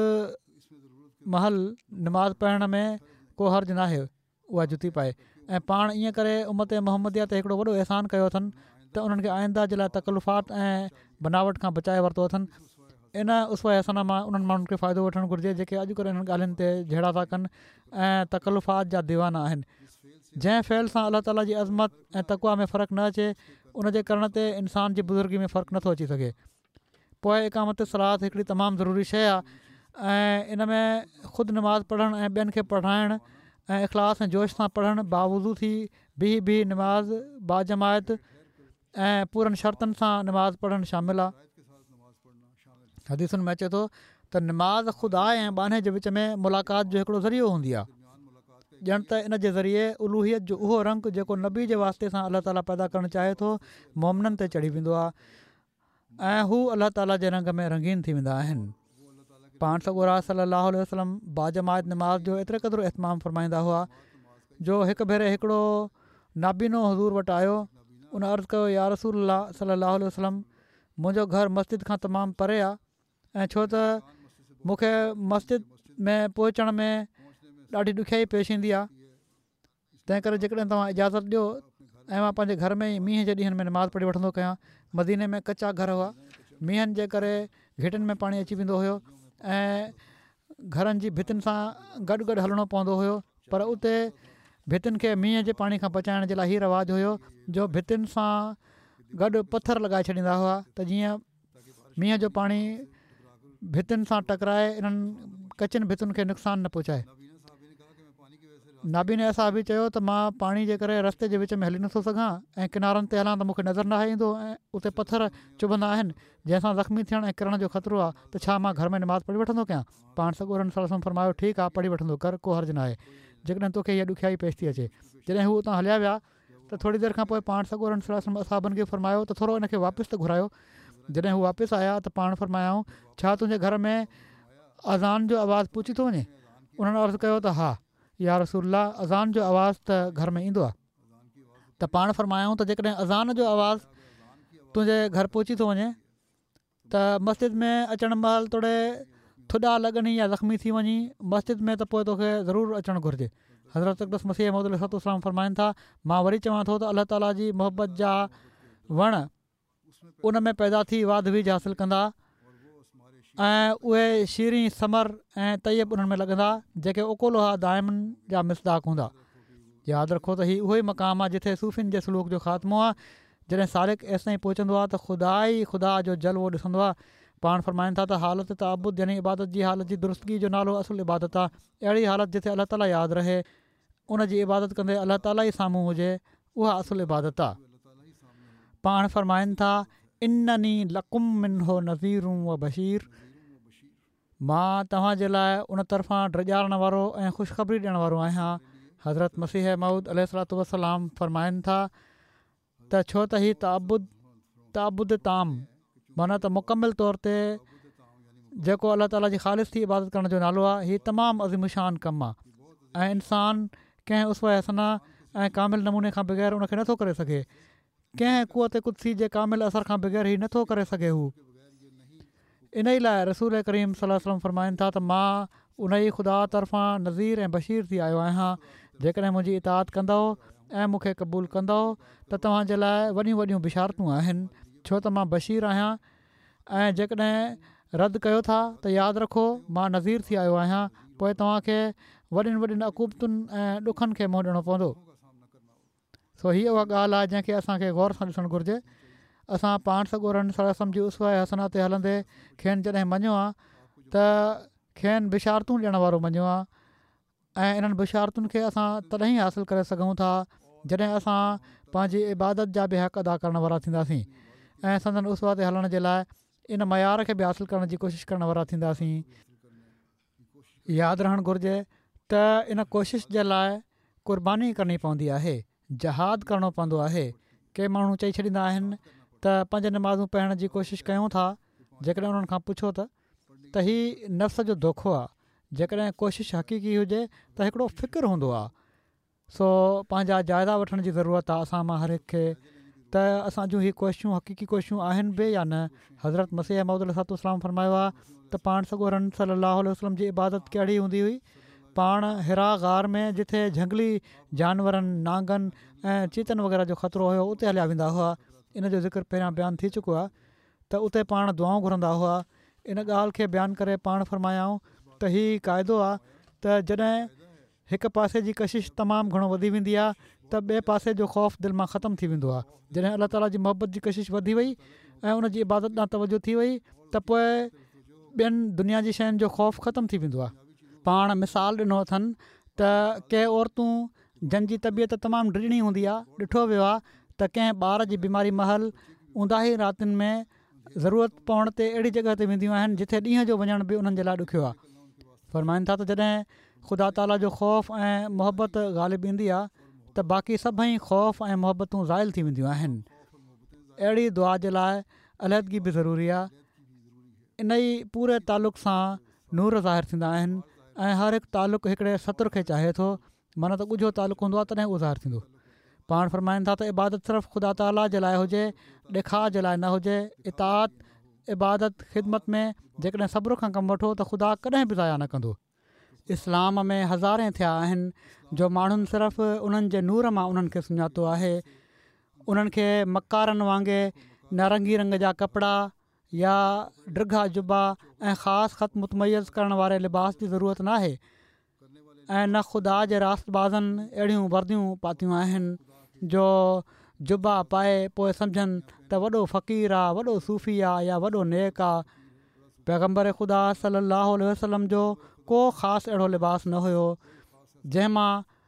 महल निमाज़ पढ़ण में को हर्ज़ु नाहे उहा जुती पाए। ऐं पाण ईअं करे उम्मत मुहम्मदिया ते हिकिड़ो वॾो अहसान कयो अथनि त उन्हनि खे आइंदा जे लाइ तकल्लुफ़ात ऐं बनावट खां बचाए वरितो अथनि। इन उसवा हसन मां उन्हनि माण्हुनि खे फ़ाइदो वठणु घुरिजे जेके अॼुकल्ह इन्हनि ॻाल्हियुनि ते जहिड़ा था कनि ऐं तकल्लुफ़ात जा दीवाना आहिनि। जंहिं फ़ैल सां अलाह ताला जी अज़मत ऐं तक़वा में फ़र्क़ु न अचे, उन जे करण ते इंसान जी बुज़ुर्गी में फ़र्क़ु नथो अची सघे। पोइ इकामत सलात हिकिड़ी तमामु ज़रूरी शइ आहे ऐं इन में ख़ुदि निमाज़ पढ़णु ऐं ॿियनि खे पढ़ाइणु ऐं इख़लास ऐं जोश सां पढ़णु, बावज़ू थी बि निमाज़ बाजमायत ऐं पूरनि शर्तनि सां निमाज़ पढ़णु शामिलु आहे। हदीसुनि में अचे थो त निमाज़ ख़ुदा ऐं बाने जे विच में मुलाक़ात जो हिकिड़ो ज़रियो हूंदी आहे। ॼण त इन जे ज़रिए उलूहियत जो उहो रंग जेको नबी जे वास्ते सां अलाह ताला पैदा करणु चाहे थो मोमिननि ते चढ़ी वेंदो आहे ऐं हू अलाह ताला जे रंग में रंगीन थी वेंदा आहिनि। पाण सॻोरा सलाहु वसलम बाजमायत निमाज़ जो एतिरे क़दुरु एतमाम फ़रमाईंदा हुआ जो हिकु भेरे हिकिड़ो नाबीनो हज़ूर वटि आयो। उन अर्ज़ु कयो, या रसूल सलाहु वसलम, मुंहिंजो घरु मस्जिद खां तमामु परे आहे ऐं छो त मूंखे मस्जिद में पहुचण में ॾाढी ॾुखियाई पेश ईंदी आहे। तंहिं करे जेकॾहिं तव्हां इजाज़त ॾियो ऐं मां पंहिंजे घर में ई मींहं जे ॾींहंनि में निमाज़ पढ़ी वठंदो कयां। मदीने में कचा घर हुआ, मींहनि जे करे घिटियुनि में पाणी अची वेंदो हुयो ऐं घरनि जी भितियुनि सां गॾु गॾु हलणो पवंदो हुयो। पर उते भितियुनि खे मींहं जे पाणी खां बचाइण जे लाइ हीउ रवाजु हुयो जो भितियुनि सां गॾु पथर लॻाए छॾींदा हुआ त जीअं मींहं जो पाणी भितियुनि सां टकराए इन्हनि कचियुनि भितियुनि खे नुक़सानु न पहुचाए। नाबीने असां बि चयो त मां पाणी जे करे रस्ते जे विच में हली नथो सघां ऐं किनारनि ते हलां त मूंखे नज़र न ईंदो ऐं उते पथर चुभंदा आहिनि जंहिंसां ज़ख़्मी थियण ऐं किरण जो ख़तरो आहे, त छा मां घर में निमाज़ पढ़ी वठंदो कयां। पाण सॻोरनि सां फरमायो, ठीकु आहे, पढ़ी वठंदो कर, को हर्ज़ु न आहे। जेकॾहिं तोखे इहा ॾुखियाई पेश थी अचे। जॾहिं हू उतां हलिया विया त थोरी देरि खां पोइ पाण सॻोरन सलाहु असाबनि खे फरमायो त थोरो इनखे वापसि त घुरायो। जॾहिं हू वापसि आया त पाण फरमायाऊं छा तुंहिंजे घर में अज़ान जो आवाज़ु पहुची थो वञे? उन्हनि अर्ज़ु कयो त हा या रसूलल्लाह, अज़ान जो आवाज़ु त घर में ईंदो आहे। त पाण फरमायाऊं त जेकॾहिं अज़ान जो आवाज़ु तुंहिंजे घर पहुची थो वञे त मस्जिद में अचणु महिल तोड़े थुॾा लॻनि या ज़ख़्मी थी वञी मस्जिद में त पोइ तोखे ज़रूरु अचणु घुरिजे। हज़रत अक़दस मसीह मौद अलैहिस्सलाम फरमाइनि था, मां वरी चवां थो त अलाह ताला जी मोहबत जा वण उन में पैदा थी वाध वीज हासिलु कंदा ऐं उहे शीरी समर ऐं तयब उन्हनि में लॻंदा जेके ओकोलोहा दाइमनि जा मिसदाक हूंदा। यादि रखो त हीउ उहो ई मक़ामु आहे जिथे सूफ़िन जे सलूक जो ख़ात्मो आहे। जॾहिं सालिक एसि ताईं पहुचंदो आहे त ख़ुदा जो जलवो ॾिसंदो आहे। पाण फरमाइनि था त हालत ताबुद यानी इबादत जी हालत जी दुरुस्तगी जो नालो असुल इबादत आहे। अहिड़ी हालत जिथे अलाह ताला यादि रहे, उन जी इबादत कंदे अलाह ताला ई साम्हूं हुजे, उहा असुल इबादत आहे। पाण फरमाइनि था इन्ननी लकुम मिनहो नज़ीरुं व बशीर, मां तव्हांजे लाइ उन तरफ़ां ड्रॼारण वारो ऐं ख़ुशख़बरी ॾियण वारो आहियां। हज़रत मसीह मऊद अलैहिस्सलातु वस्सलाम फरमाइनि था त छो त हीउ ताबुद ताम माना त मुकमिल तौर ते जेको अलाह ताला जी ख़ालिस थी इबादत करण जो नालो आहे, हीउ तमामु अज़ीमुशान कमु आहे ऐं इंसानु कंहिं उसवा हसना ऐं कामिल नमूने खां बग़ैर उनखे नथो करे सघे। कंहिं कुवत कुदसी जे कामिल असर खां बग़ैर हीउ नथो करे सघे। हू इन ई लाइ रसूल करीम सल्लल्लाहु अलैहि वसल्लम फरमाइनि था त मां उन ई ख़ुदा तरफ़ां नज़ीर ऐं बशीर थी आयो आहियां। जेकॾहिं मुंहिंजी इताअत कंदो ऐं मूंखे क़बूलु कंदो त तव्हांजे लाइ वॾियूं वॾियूं बिशारतूं आहिनि, छो त मां बशीर आहियां। ऐं जेकॾहिं रद्द कयो था त यादि रखो मां नज़ीर थी आयो आहियां, पोइ तव्हांखे वॾियुनि वॾियुनि अकूबतुनि ऐं ॾुखनि खे मुंहुं ॾियणो पवंदो। सो हीअ उहा ॻाल्हि आहे जंहिंखे असांखे गौर सां ॾिसणु घुरिजे। असां पाण सॻोरन सलम जी उसवा हसना ते हलंदे खेनि जॾहिं मञियो आहे त खेनि बिशारतूं ॾियण वारो मञियो आहे ऐं इन्हनि बिशारतुनि खे असां तॾहिं हासिलु करे सघूं था जॾहिं असां पंहिंजी इबादत जा बि हक़ अदा करण वारा थींदासीं ऐं संदन उसवा ते हलण जे लाइ इन मयार खे बि हासिलु करण जी कोशिशि करण वारा थींदासीं। यादि रहणु घुरिजे त इन कोशिशि जे लाइ क़ुर्बानी करणी पवंदी आहे, जहाद करिणो पवंदो आहे। के माण्हू चई छॾींदा आहिनि त 5 नमाज़ूं पढ़ण जी कोशिशि कयूं था। जेकॾहिं उन्हनि खां पुछो त हीउ नफ़्स जो धोखो आहे। जेकॾहिं कोशिशि हक़ीक़ी हुजे त हिकिड़ो फ़िक्रु हूंदो आहे। सो पंहिंजा जाइज़ा वठण जी ज़रूरत आहे असां मां हर हिकु खे त असां जूं हीअ कोशिशूं हक़ीक़ी कोशिशूं आहिनि बि या न। हज़रत मसीह मऊद अलैहिस्सलाम फरमायो आहे त पाण सॻोरन सल्लल्लाहु अलैहि वसल्लम जी इबादत कहिड़ी हूंदी हुई। पाण हिरा गार में जिथे झंगली जानवरनि नांगनि ऐं चीतनि वग़ैरह जो ख़तरो हुयो उते हलिया वेंदा हुआ। इन जो ज़िक्र पहिरियां बयानु थी चुको आहे त उते पाण दुआऊं घुरंदा हुआ। इन ॻाल्हि खे बयानु करे पाण फरमायाऊं त हीउ क़ाइदो आहे त जॾहिं हिकु पासे जी कशिश तमामु घणो वधी वेंदी आहे त ॿिए पासे जो ख़ौफ़ दिलि मां ख़तमु थी वेंदो आहे। जॾहिं अलाह ताला जी मोहबत जी कशिश वधी वई ऐं उन जी इबादत ॾांहुं तवजो थी वई त पोइ ॿियनि दुनिया जी शयुनि जो ख़ौफ़ ख़तमु थी वेंदो आहे। पाण मिसाल ॾिनो अथनि त के औरतूं जंहिंजी तबियत तमामु ड्रिजणी हूंदी आहे, ॾिठो वियो आहे त कंहिं ॿार जी बीमारी महल ऊंदाही रातिनि में ज़रूरत पवण ते अहिड़ी जॻह ते वेंदियूं आहिनि जिथे ॾींहं जो वञण बि उन्हनि जे लाइ ॾुखियो आहे। फरमाइनि था त जॾहिं ख़ुदा ताला जो ख़ौफ़ ऐं मोहबत ग़ालिब ईंदी आहे त बाक़ी सभई ख़ौफ़ ऐं मोहबतूं ज़ाइल थी वेंदियूं आहिनि। अहिड़ी दुआ जे लाइ अलहदगी बि ज़रूरी आहे। इन ई पूरे तालुक़ सां नूर ज़ाहिर थींदा आहिनि ऐं हर हिकु तालुक़ु हिकिड़े सतुर खे चाहे थो, माना त ॻुझो तालुक़ु हूंदो आहे तॾहिं उहो ज़ाहिर थींदो। पाण फरमाइनि था त इबादत सिर्फ़ु ख़ुदा ताला जे लाइ हुजे, ॾेखार जे लाइ न हुजे। इताअत इबादत ख़िदमत में जेकॾहिं सब्र खां कमु वठो त ख़ुदा कॾहिं बि ज़ाया न कंदो। इस्लाम में हज़ारे थिया आहिनि जो माण्हुनि सिर्फ़ु उन्हनि जे नूर मां उन्हनि खे सुञातो आहे। उन्हनि खे मकारनि वांगुरु नारंगी रंग जा कपिड़ा या ड्रिघा जुबा ऐं ख़ासि ख़त मुतमयज़ करण वारे लिबास जी ज़रूरत न आहे ऐं न ख़ुदा जे रास्तबाज़नि अहिड़ियूं वर्दियूं पातियूं आहिनि जो जुबा पाए पोइ सम्झनि त वॾो फ़क़ीर आहे, वॾो सूफ़ी आहे या वॾो नेक आहे। पैगम्बर ख़ुदा सल्लल्लाहु अलैहि वसल्लम जो को ख़ासि अहिड़ो लिबास न हुयो जंहिंमां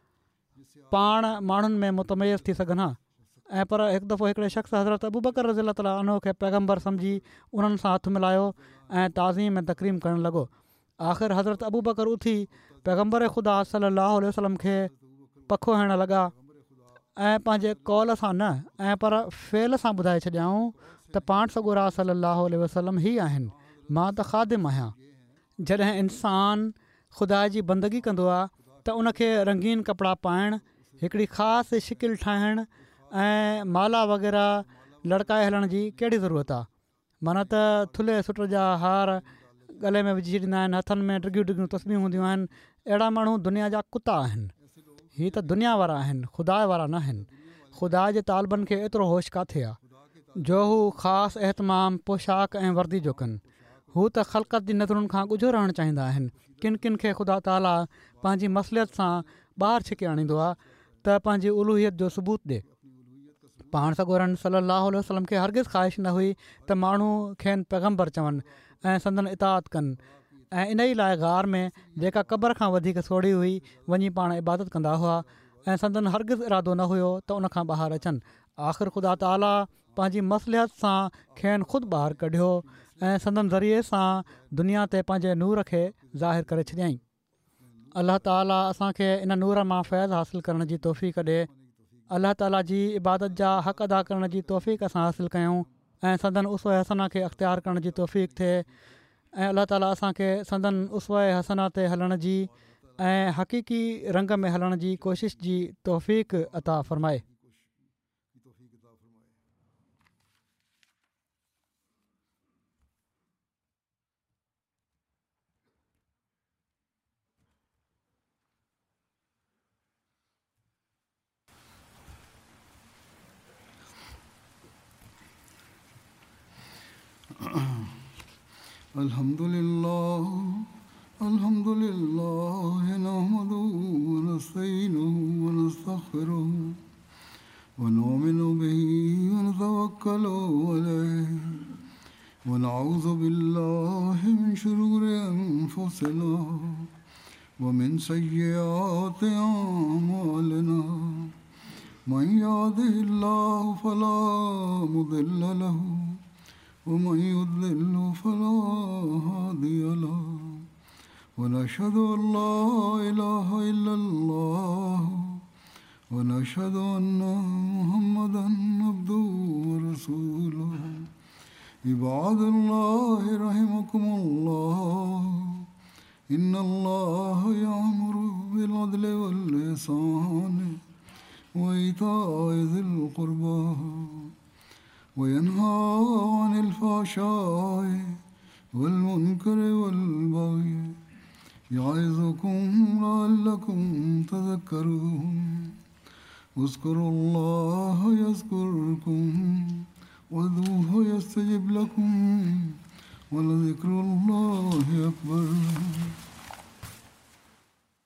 पाण माण्हुनि में मुतमयज़ थी सघनि हा। ऐं पर हिकु दफ़ो हिकिड़े शख़्स हज़रत अबू बकर रज़ियल्लाहु ताला अन्हु खे पैगम्बर सम्झी उन्हनि सां हथु मिलायो ऐं ताज़ीम ऐं तकरीम करणु लॻो। आख़िर हज़रत अबू बकर उथी पैगम्बर ख़ुदा सलाहु वसलम खे पखो हणण लॻा ऐं पंहिंजे कौल सां न ऐं पर फ़ेल सां ॿुधाए छॾियाऊं त पाण सॻोरा सलाहु वसलम ई आहिनि, मां त ख़ादिम आहियां। जॾहिं इंसानु ख़ुदा जी बंदगी कंदो आहे त उनखे रंगीन कपिड़ा पाइणु, हिकिड़ी ख़ासि शिकिल ठाहिणु ऐं माला वग़ैरह लड़काए हलण जी कहिड़ी ज़रूरत आहे। माना त थुल्हे सुट जा हार गले में विझी छॾींदा आहिनि, हथनि में डिघियूं डिघियूं तस्वीरूं हूंदियूं आहिनि। अहिड़ा माण्हू दुनिया जा कुता आहिनि। हीअ त दुनिया वारा आहिनि, ख़ुदा वारा न आहिनि। ख़ुदा जे तालबनि खे एतिरो होश किथे आहे जो हू ख़ासि एहतमाम पोशाक ऐं वर्दी जो कनि। हू त ख़ल्क़त जी नज़रुनि खां ॻुझो रहणु चाहींदा आहिनि। किन किन खे ख़ुदा ताला पंहिंजी मसलियत सां ॿाहिरि छिके आणींदो आहे त पंहिंजी उलूहियत जो सबूत ॾिए। पाण सॻोरनि सलाहु वसलम खे हरगिज़ ख़्वाहिश न हुई त माण्हू खेनि पैगम्बर चवनि ऐं संदन इताअत कनि, ऐं इन ई लाइ गार में जेका क़बर खां वधीक सोढ़ी हुई वञी पाण इबादत कंदा हुआ ऐं संदन हरगिज़ इरादो न हुयो त उनखां ॿाहिरि अचनि। आख़िर ख़ुदा ताला पंहिंजी मसलियत सां खेनि ख़ुदि ॿाहिरि कढियो ऐं संदन ज़रिए सां दुनिया ते पंहिंजे नूर खे ज़ाहिर करे छॾियईं। अलाह ताला असांखे इन नूर मां फैज़ हासिलु करण जी तौफ़ीक़ ॾिए। अलाह ताला जी इबादत जा हक़ अदा करण जी तौफ़ीक़ असां हासिलु कयूं ऐं संदन उसवा हसना खे अख़्तियार करण जी तौफ़ीक़ थिए। ऐं अलाह ताला असांखे संदन उसवा हसना ते हलण जी ऐं हक़ीक़ी रंग में हलण जी कोशिश जी तौफ़ीक़ अता फ़रमाए। Alhamdulillah, alhamdulillah, nahmaduhu wa nasta'inuhu wa nastaghfiruh wa nu'minu bihi wa natawakkalu alayhi wa na'udhu billahi min shururi anfusina wa min sayyiati a'malina. Man yahdihillahu fala mudilla lahu ومن يضلل فلا هادي له ونشهد أن لا إله إلا الله ونشهد أن محمدا عبده ورسوله. عباد الله رحمكم الله إن الله يأمر بالعدل والإحسان وإيتاء ذي القربى وينهى عن الفحشاء والمنكر والبغي يعظكم لعلكم تذكرون. اذكروا الله يذكركم وادعوه يستجب لكم ولذكر الله أكبر.